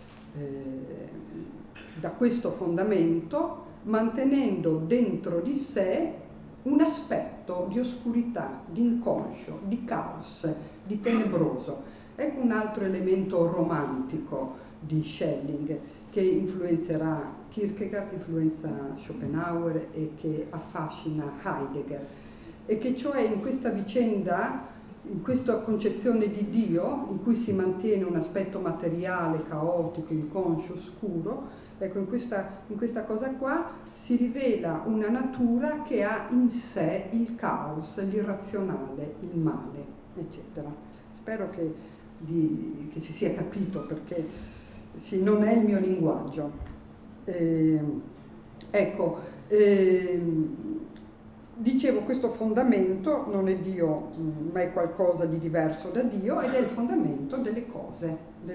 da questo fondamento, mantenendo dentro di sé un aspetto di oscurità, di inconscio, di caos, di tenebroso. Ecco un altro elemento romantico di Schelling, che influenzerà Kierkegaard, influenza Schopenhauer e che affascina Heidegger, e che cioè in questa vicenda, in questa concezione di Dio, in cui si mantiene un aspetto materiale, caotico, inconscio, oscuro, ecco, in questa cosa qua si rivela una natura che ha in sé il caos, l'irrazionale, il male, eccetera. Spero che si sia capito, perché sì, non è il mio linguaggio. Ecco, dicevo, questo fondamento non è Dio, ma è qualcosa di diverso da Dio, ed è il fondamento delle cose,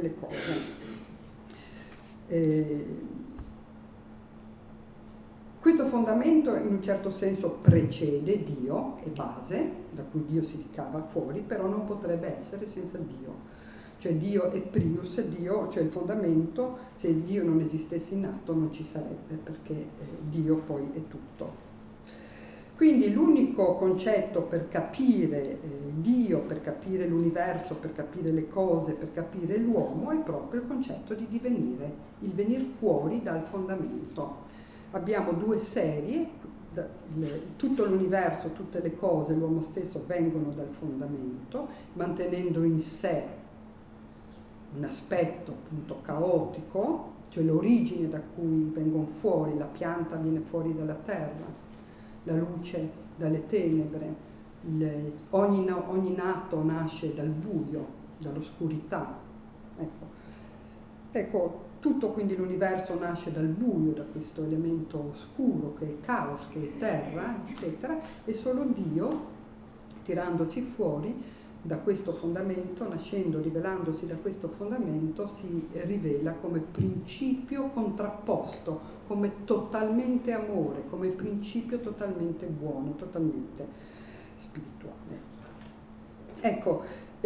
Questo fondamento in un certo senso precede Dio, è base, da cui Dio si ricava fuori, però non potrebbe essere senza Dio. Cioè Dio è prius, Dio, cioè il fondamento, se Dio non esistesse in atto non ci sarebbe, perché Dio poi è tutto. Quindi l'unico concetto per capire Dio, per capire l'universo, per capire le cose, per capire l'uomo, è proprio il concetto di divenire, il venir fuori dal fondamento. Abbiamo due serie, tutto l'universo, tutte le cose, l'uomo stesso vengono dal fondamento, mantenendo in sé un aspetto appunto caotico, cioè l'origine da cui vengono fuori, la pianta viene fuori dalla terra, la luce dalle tenebre, ogni nato nasce dal buio, dall'oscurità. Ecco, tutto quindi l'universo nasce dal buio, da questo elemento oscuro che è caos, che è terra, eccetera, e solo Dio, tirandosi fuori da questo fondamento, nascendo, rivelandosi da questo fondamento, si rivela come principio contrapposto, come totalmente amore, come principio totalmente buono, totalmente spirituale. Ecco,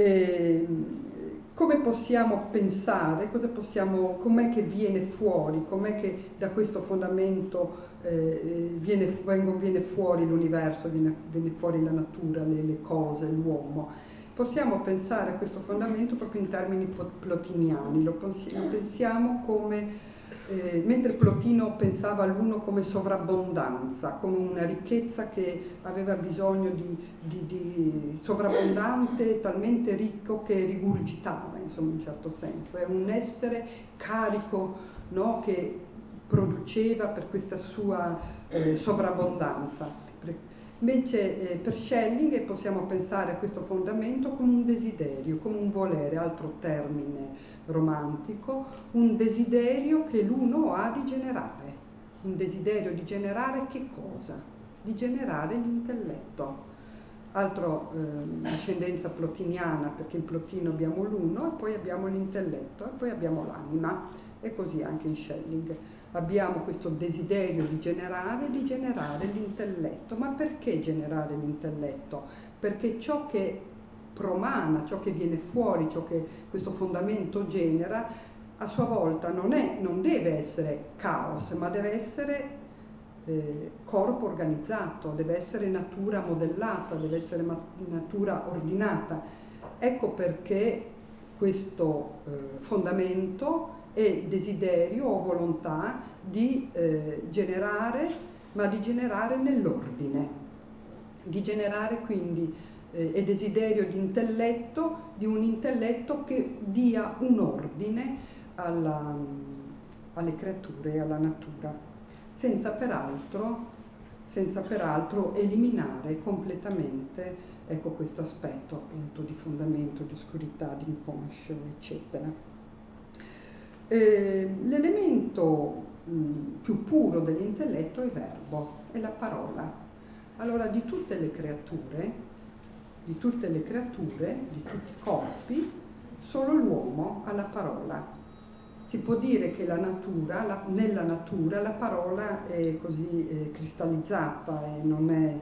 come possiamo pensare, com'è che viene fuori, com'è che da questo fondamento viene fuori l'universo, viene fuori la natura, le cose, l'uomo. Possiamo pensare a questo fondamento proprio in termini plotiniani, lo pensiamo come, mentre Plotino pensava all'uno come sovrabbondanza, come una ricchezza che aveva bisogno di sovrabbondante, talmente ricco che rigurgitava, insomma, in un certo senso. È un essere carico, no, che produceva per questa sua sovrabbondanza. Invece per Schelling possiamo pensare a questo fondamento come un desiderio, come un volere, altro termine romantico, un desiderio che l'uno ha di generare. Un desiderio di generare che cosa? Di generare l'intelletto. Altro ascendenza plotiniana, perché in Plotino abbiamo l'uno e poi abbiamo l'intelletto e poi abbiamo l'anima, e così anche in Schelling. Abbiamo questo desiderio di generare l'intelletto. Ma perché generare l'intelletto? Perché ciò che promana, ciò che viene fuori, ciò che questo fondamento genera, a sua volta non deve essere caos, ma deve essere corpo organizzato, deve essere natura modellata, deve essere natura ordinata. Ecco perché questo fondamento è desiderio o volontà di generare, ma di generare nell'ordine, di generare quindi è desiderio di intelletto, di un intelletto che dia un ordine alle creature e alla natura, senza peraltro eliminare completamente, ecco, questo aspetto appunto di fondamento, di oscurità, di inconscio, eccetera. L'elemento più puro dell'intelletto è il verbo, è la parola. Allora di tutte le creature, di tutti i corpi, solo l'uomo ha la parola. Si può dire che nella natura la parola è così cristallizzata e non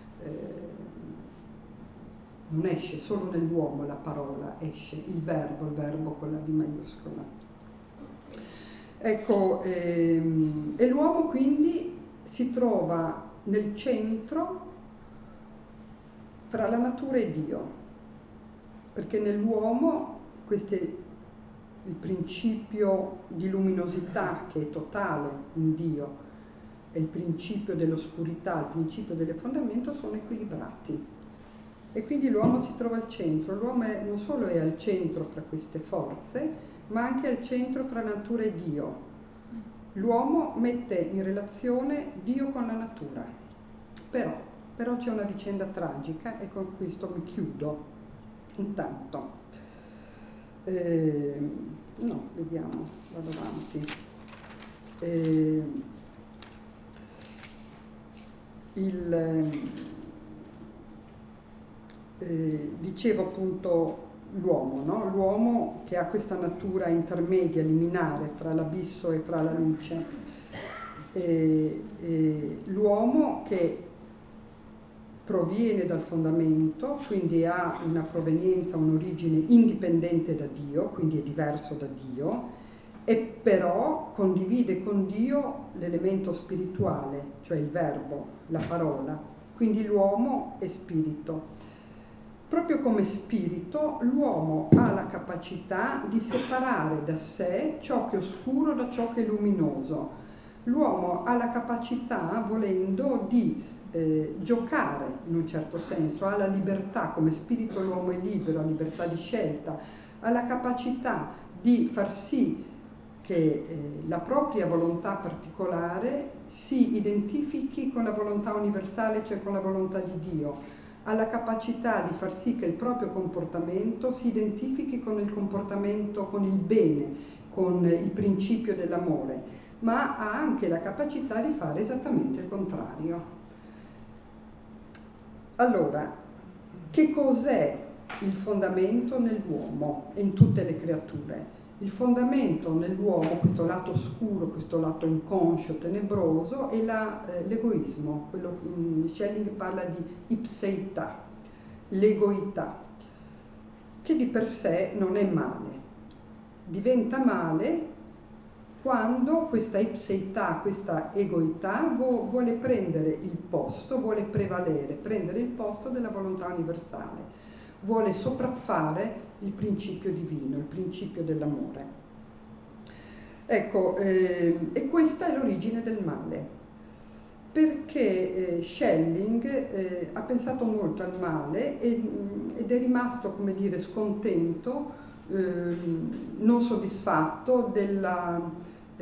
esce, solo nell'uomo la parola esce, il verbo con la V maiuscola. Ecco, e l'uomo quindi si trova nel centro fra la natura e Dio, perché nell'uomo il principio di luminosità che è totale in Dio e il principio dell'oscurità, il principio del fondamento sono equilibrati, e quindi l'uomo si trova al centro. L'uomo non solo è al centro fra queste forze, ma anche al centro fra natura e Dio. L'uomo mette in relazione Dio con la natura, però c'è una vicenda tragica, e con questo mi chiudo intanto. Vediamo, vado avanti. dicevo appunto l'uomo, no? L'uomo che ha questa natura intermedia, liminare fra l'abisso e fra la luce, l'uomo che proviene dal fondamento, quindi ha una provenienza, un'origine indipendente da Dio, quindi è diverso da Dio, e però condivide con Dio l'elemento spirituale, cioè il verbo, la parola. Quindi l'uomo è spirito. Proprio come spirito, l'uomo ha la capacità di separare da sé ciò che è oscuro da ciò che è luminoso. L'uomo ha la capacità, volendo, di giocare in un certo senso, ha la libertà, come spirito l'uomo è libero, ha libertà di scelta, ha la capacità di far sì che la propria volontà particolare si identifichi con la volontà universale, cioè con la volontà di Dio, ha la capacità di far sì che il proprio comportamento si identifichi con il comportamento, con il bene, con il principio dell'amore, ma ha anche la capacità di fare esattamente il contrario. Allora, che cos'è il fondamento nell'uomo e in tutte le creature? Il fondamento nell'uomo, questo lato oscuro, questo lato inconscio, tenebroso, è l'egoismo. Schelling parla di ipseità, l'egoità, che di per sé non è male. Diventa male quando questa ipseità, questa egoità vuole prendere il posto, vuole prevalere, prendere il posto della volontà universale, vuole sopraffare il principio divino, il principio dell'amore. Ecco, e questa è l'origine del male, perché Schelling ha pensato molto al male ed è rimasto, come dire, scontento, non soddisfatto della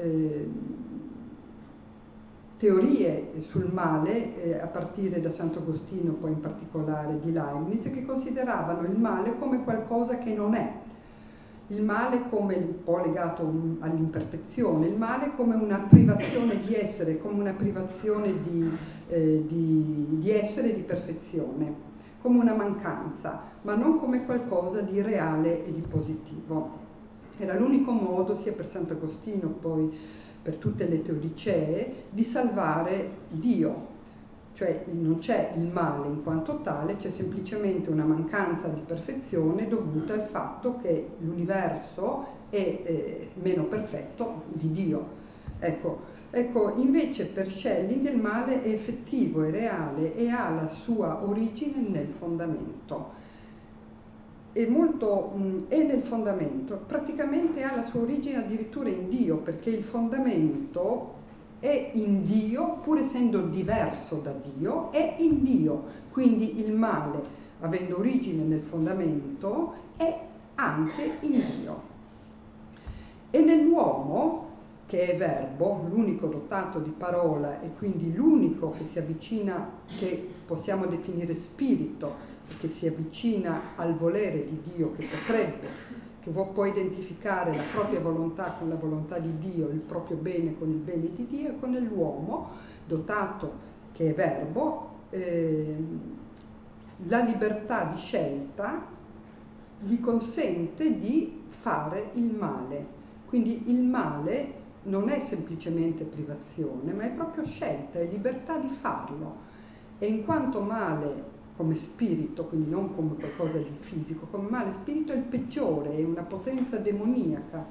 teorie sul male, a partire da Sant'Agostino, poi in particolare di Leibniz, che consideravano il male come qualcosa che non è. Il male come un po' legato all'imperfezione, il male come una privazione di essere, come una privazione di essere e di perfezione, come una mancanza, ma non come qualcosa di reale e di positivo. Era l'unico modo, sia per Sant'Agostino, poi per tutte le teodicee, di salvare Dio. Cioè non c'è il male in quanto tale, c'è semplicemente una mancanza di perfezione dovuta al fatto che l'universo è meno perfetto di Dio. Ecco, invece per Schelling il male è effettivo, è reale e ha la sua origine nel fondamento. È nel fondamento, praticamente ha la sua origine addirittura in Dio, perché il fondamento è in Dio, pur essendo diverso da Dio, è in Dio. Quindi il male, avendo origine nel fondamento, è anche in Dio. E nell'uomo, che è verbo, l'unico dotato di parola e quindi l'unico che si avvicina, che possiamo definire spirito, che si avvicina al volere di Dio, che può identificare la propria volontà con la volontà di Dio, il proprio bene con il bene di Dio, e con l'uomo dotato, che è verbo, la libertà di scelta gli consente di fare il male. Quindi il male non è semplicemente privazione, ma è proprio scelta, è libertà di farlo. E in quanto male come spirito, quindi non come qualcosa di fisico, come male spirito è il peggiore, è una potenza demoniaca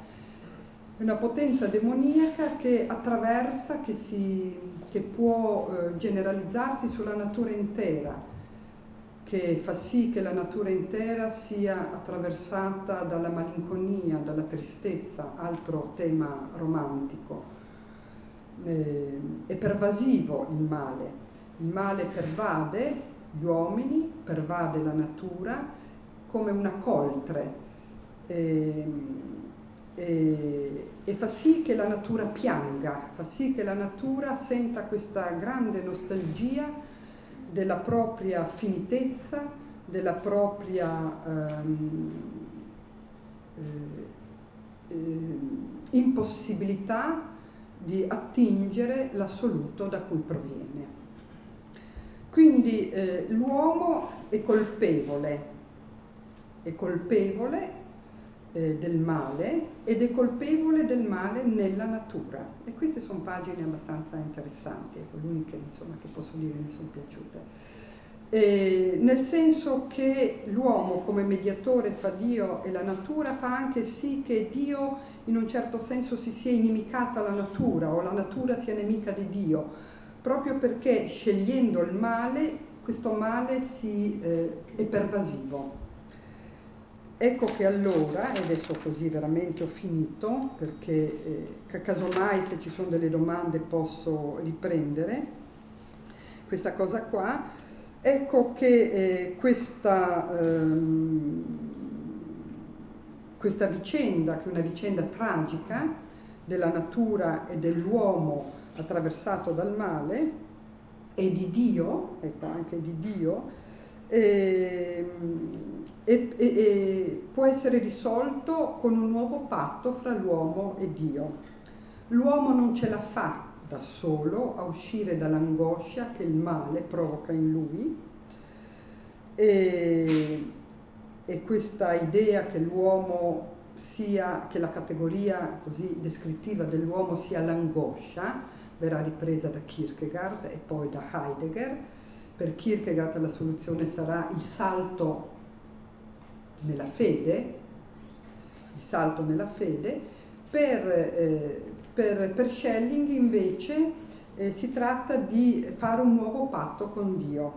che attraversa, che può generalizzarsi sulla natura intera, che fa sì che la natura intera sia attraversata dalla malinconia, dalla tristezza, altro tema romantico. È pervasivo il male pervade gli uomini, pervade la natura come una coltre e fa sì che la natura pianga, fa sì che la natura senta questa grande nostalgia della propria finitezza, della propria impossibilità di attingere l'assoluto da cui proviene. Quindi l'uomo è colpevole del male ed è colpevole del male nella natura, e queste sono pagine abbastanza interessanti, ecco, l'uniche insomma che posso dire mi sono piaciute. Nel senso che l'uomo come mediatore fra Dio e la natura fa anche sì che Dio in un certo senso si sia inimicata la natura, o la natura sia nemica di Dio, proprio perché scegliendo il male, questo male è pervasivo. Ecco che allora, e adesso così veramente ho finito, perché casomai se ci sono delle domande posso riprendere questa cosa qua. Ecco che questa vicenda, che è una vicenda tragica della natura e dell'uomo attraversato dal male, e di Dio, ecco anche di Dio, può essere risolto con un nuovo patto fra l'uomo e Dio. L'uomo non ce la fa da solo a uscire dall'angoscia che il male provoca in lui, e questa idea che l'uomo sia, che la categoria così descrittiva dell'uomo sia l'angoscia, verrà ripresa da Kierkegaard e poi da Heidegger. Per Kierkegaard la soluzione sarà il salto nella fede, per Schelling invece si tratta di fare un nuovo patto con Dio.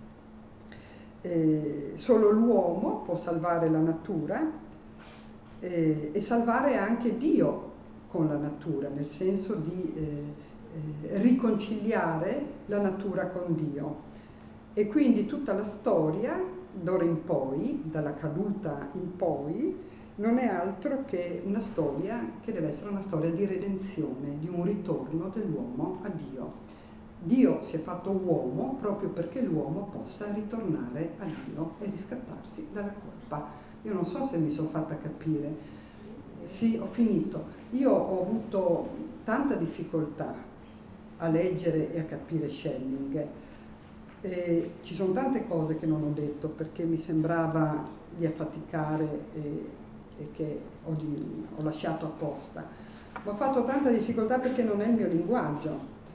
Solo l'uomo può salvare la natura e salvare anche Dio con la natura, nel senso di riconciliare la natura con Dio. E quindi tutta la storia, d'ora in poi, dalla caduta in poi, non è altro che una storia che deve essere una storia di redenzione, di un ritorno dell'uomo a Dio. Dio si è fatto uomo proprio perché l'uomo possa ritornare a Dio e riscattarsi dalla colpa. Io non so se mi sono fatta capire. Sì, ho finito. Io ho avuto tanta difficoltà a leggere e a capire Schelling. Ci sono tante cose che non ho detto perché mi sembrava di affaticare e che ho lasciato apposta. Ma ho fatto tanta difficoltà perché non è il mio linguaggio,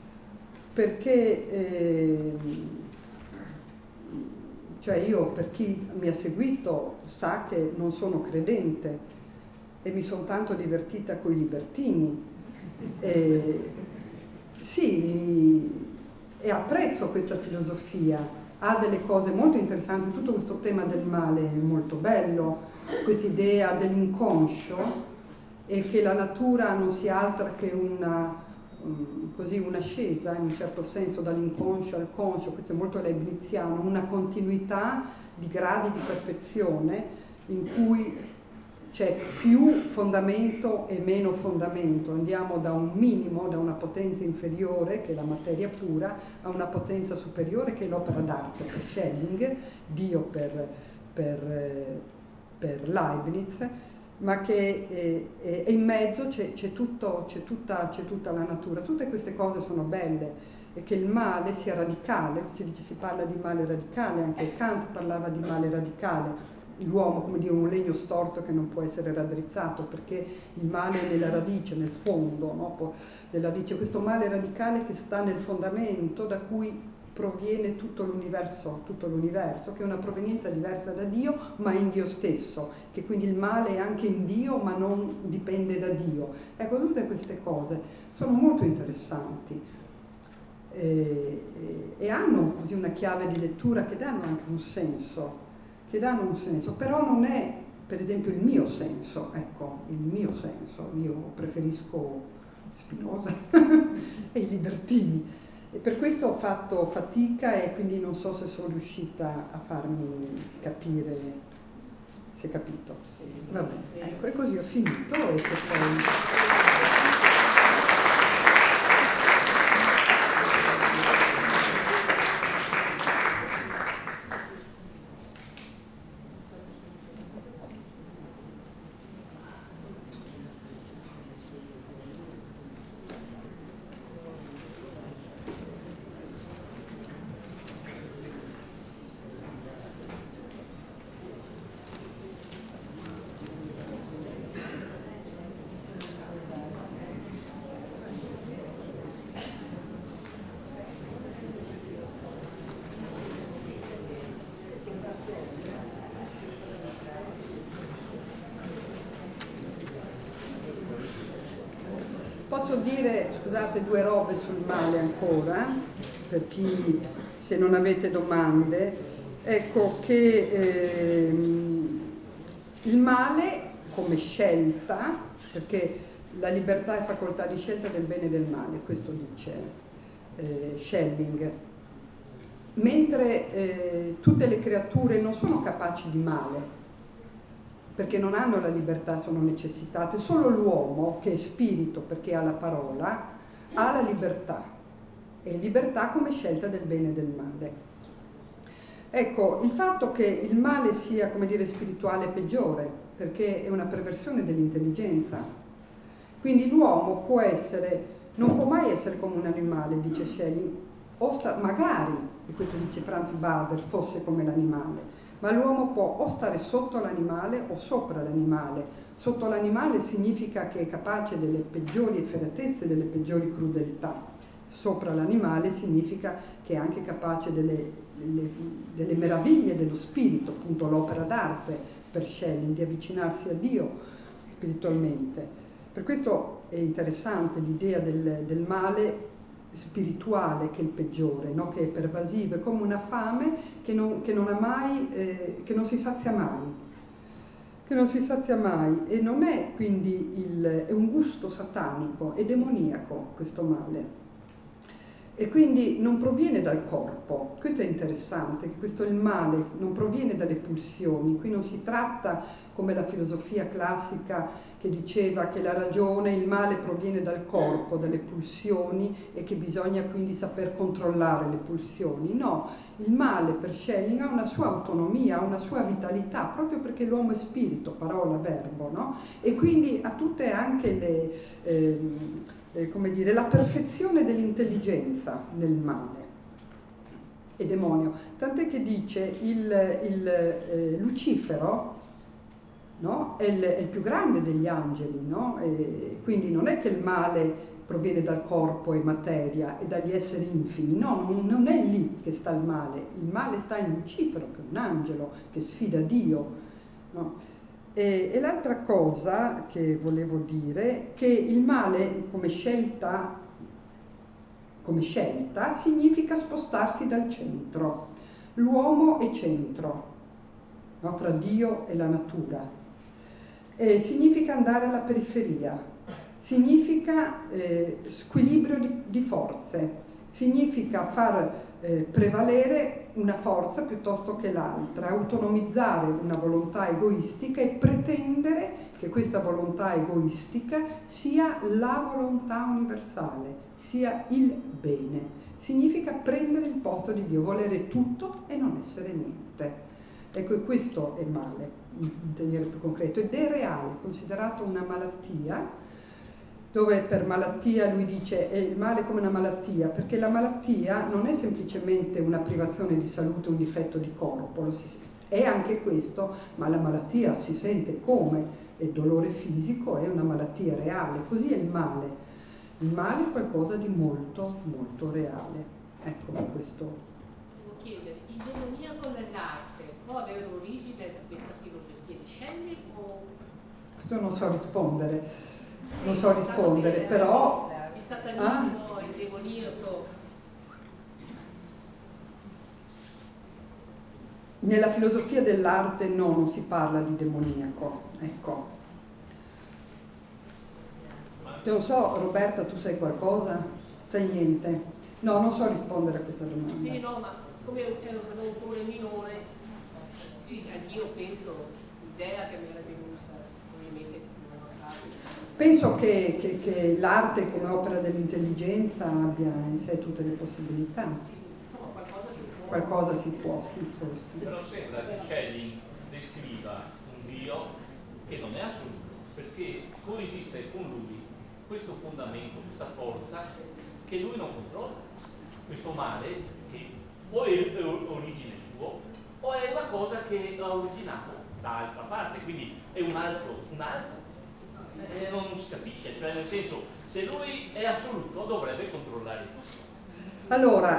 perché cioè io, per chi mi ha seguito sa che non sono credente e mi sono tanto divertita coi libertini. Sì, e apprezzo questa filosofia, ha delle cose molto interessanti, tutto questo tema del male è molto bello, questa idea dell'inconscio e che la natura non sia altra che un'ascesa in un certo senso dall'inconscio al conscio, questo è molto leibniziano, una continuità di gradi di perfezione in cui c'è più fondamento e meno fondamento, andiamo da un minimo, da una potenza inferiore che è la materia pura a una potenza superiore che è l'opera d'arte per Schelling, Dio per Leibniz, ma che in mezzo c'è tutta la natura. Tutte queste cose sono belle, e che il male sia radicale, si parla di male radicale, anche Kant parlava di male radicale, l'uomo come dire un legno storto che non può essere raddrizzato perché il male è nella radice, nel fondo, no? Della radice, questo male radicale che sta nel fondamento da cui proviene tutto l'universo, che è una provenienza diversa da Dio ma in Dio stesso, che quindi il male è anche in Dio ma non dipende da Dio. Ecco, tutte queste cose sono molto interessanti e hanno così una chiave di lettura che danno anche un senso, però non è per esempio il mio senso, ecco, io preferisco Spinoza e i libertini, e per questo ho fatto fatica e quindi non so se sono riuscita a farmi capire, si è capito? Va bene, ecco, e così ho finito e se poi... Posso dire, scusate, due robe sul male ancora, per chi, se non avete domande. Ecco che il male come scelta, perché la libertà è facoltà di scelta del bene e del male, questo dice Schelling, mentre tutte le creature non sono capaci di male, perché non hanno la libertà, sono necessitate. Solo l'uomo, che è spirito perché ha la parola, ha la libertà, e libertà come scelta del bene e del male. Ecco, il fatto che il male sia, come dire, spirituale è peggiore, perché è una perversione dell'intelligenza. Quindi l'uomo può essere, non può mai essere come un animale, dice Schelling, magari, e questo dice Franz Baader, fosse come l'animale, ma l'uomo può o stare sotto l'animale o sopra l'animale. Sotto l'animale significa che è capace delle peggiori efferatezze, delle peggiori crudeltà. Sopra l'animale significa che è anche capace delle meraviglie dello spirito, appunto l'opera d'arte per Schelling, di avvicinarsi a Dio spiritualmente. Per questo è interessante l'idea del male spirituale, che è il peggiore, no? Che è pervasivo, è come una fame che non ha mai, che non si sazia mai, e non è quindi è un gusto satanico, è demoniaco questo male. E quindi non proviene dal corpo. Questo è interessante, che questo il male non proviene dalle pulsioni. Qui non si tratta come la filosofia classica che diceva che la ragione, il male proviene dal corpo, dalle pulsioni, e che bisogna quindi saper controllare le pulsioni. No, il male per Schelling ha una sua autonomia, ha una sua vitalità, proprio perché l'uomo è spirito, parola, verbo, no? E quindi ha tutte anche come dire, la perfezione dell'intelligenza nel male e demonio, tant'è che dice Lucifero, no? È il più grande degli angeli, no? E quindi non è che il male proviene dal corpo e materia e dagli esseri infimi, no, non è lì che sta il male sta in Lucifero, che è un angelo che sfida Dio, no? E l'altra cosa che volevo dire, che il male come scelta significa spostarsi dal centro. L'uomo è centro, no? Fra Dio e la natura. Significa andare alla periferia, significa squilibrio di forze, significa far prevalere una forza piuttosto che l'altra, autonomizzare una volontà egoistica e pretendere che questa volontà egoistica sia la volontà universale, sia il bene. Significa prendere il posto di Dio, volere tutto e non essere niente. Ecco, e questo è male, in maniera più concreto, ed è reale, considerato una malattia, dove per malattia lui dice è il male come una malattia, perché la malattia non è semplicemente una privazione di salute, un difetto di corpo, è anche questo, ma la malattia si sente come il dolore fisico, è una malattia reale, così è il male. Il male è qualcosa di molto, molto reale. Ecco questo.
Devo chiedere, il demoniaco nell'arte può avere origine da questa filosofia di Schelling o...
Questo non so rispondere. Non so rispondere, però...
Il satanismo, il demoniaco...
Nella filosofia dell'arte no, non si parla di demoniaco, ecco. Non so, Roberta, tu sai qualcosa? Sai niente? No, non so rispondere a questa domanda.
Sì, no, ma come è un autore minore, sì, anch'io penso, l'idea che mi era venuta, ovviamente,
penso che l'arte come opera dell'intelligenza abbia in sé tutte le possibilità. Qualcosa si può, sì, forse.
Però sembra che Schelling descriva un Dio che non è assoluto, perché coesiste con lui questo fondamento, questa forza che lui non controlla, questo male che o è origine sua o è una cosa che ha originato da altra parte, quindi è un altro, non si capisce, cioè nel senso, se lui è assoluto dovrebbe controllare tutto.
Allora,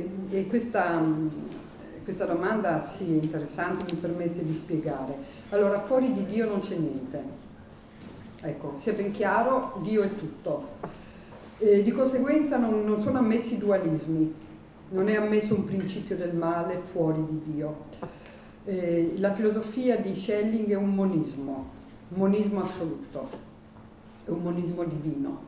questa domanda sì, è interessante, mi permette di spiegare. Allora, fuori di Dio non c'è niente. Ecco, sia ben chiaro, Dio è tutto. Di conseguenza non sono ammessi dualismi, non è ammesso un principio del male fuori di Dio. La filosofia di Schelling è un monismo assoluto, è un monismo divino.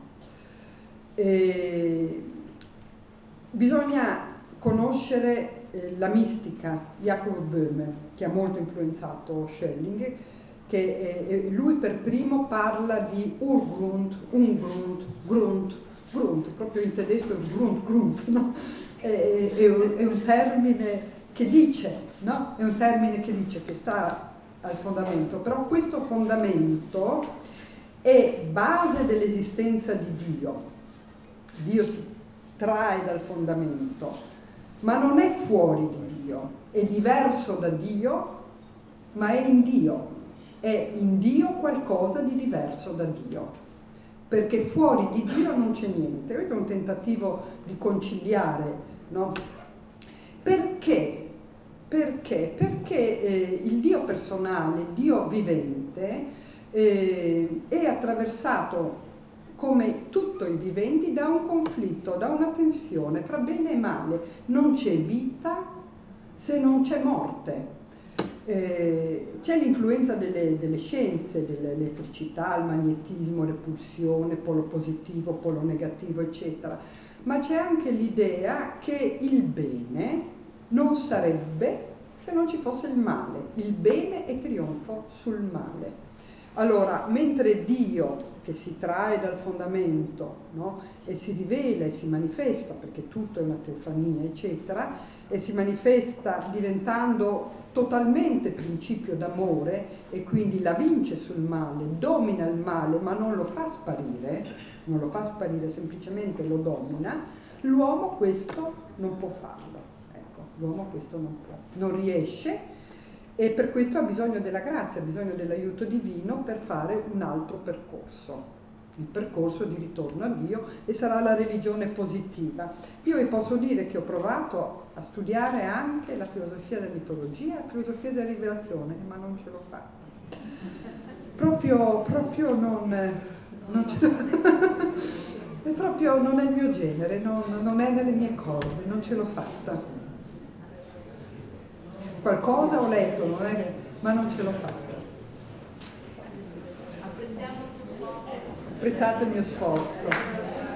Bisogna conoscere la mistica Jacob Böhme, che ha molto influenzato Schelling, che lui per primo parla di Urgrund, Ungrund, Grund, proprio in tedesco è Grund, no? È un termine che dice, no? È un termine che dice che sta al fondamento, però questo fondamento è base dell'esistenza di Dio. Dio si trae dal fondamento, ma non è fuori di Dio, è diverso da Dio, ma è in Dio. È in Dio qualcosa di diverso da Dio, perché fuori di Dio non c'è niente. Questo è un tentativo di conciliare, no? Perché? Perché il Dio personale, il Dio vivente, è attraversato, come tutto i viventi, da un conflitto, da una tensione fra bene e male. Non c'è vita se non c'è morte. C'è l'influenza delle scienze, dell'elettricità, il magnetismo, repulsione, polo positivo, polo negativo, eccetera, ma c'è anche l'idea che il bene non sarebbe se non ci fosse il male. Il bene è trionfo sul male. Allora, mentre Dio, che si trae dal fondamento, no? E si rivela e si manifesta, perché tutto è una teofania, eccetera, e si manifesta diventando totalmente principio d'amore e quindi la vince sul male, domina il male, ma non lo fa sparire, semplicemente lo domina, l'uomo questo non può farlo. Ecco, l'uomo questo non riesce. E per questo ha bisogno della grazia, ha bisogno dell'aiuto divino per fare un altro percorso, il percorso di ritorno a Dio, e sarà la religione positiva. Io vi posso dire che ho provato a studiare anche la filosofia della mitologia e la filosofia della rivelazione, ma non ce l'ho fatta. Proprio non ce l'ho. È proprio non è il mio genere, non è nelle mie corde, non ce l'ho fatta. Qualcosa ho letto, ma non ce l'ho fatta. Apprezzate il mio sforzo.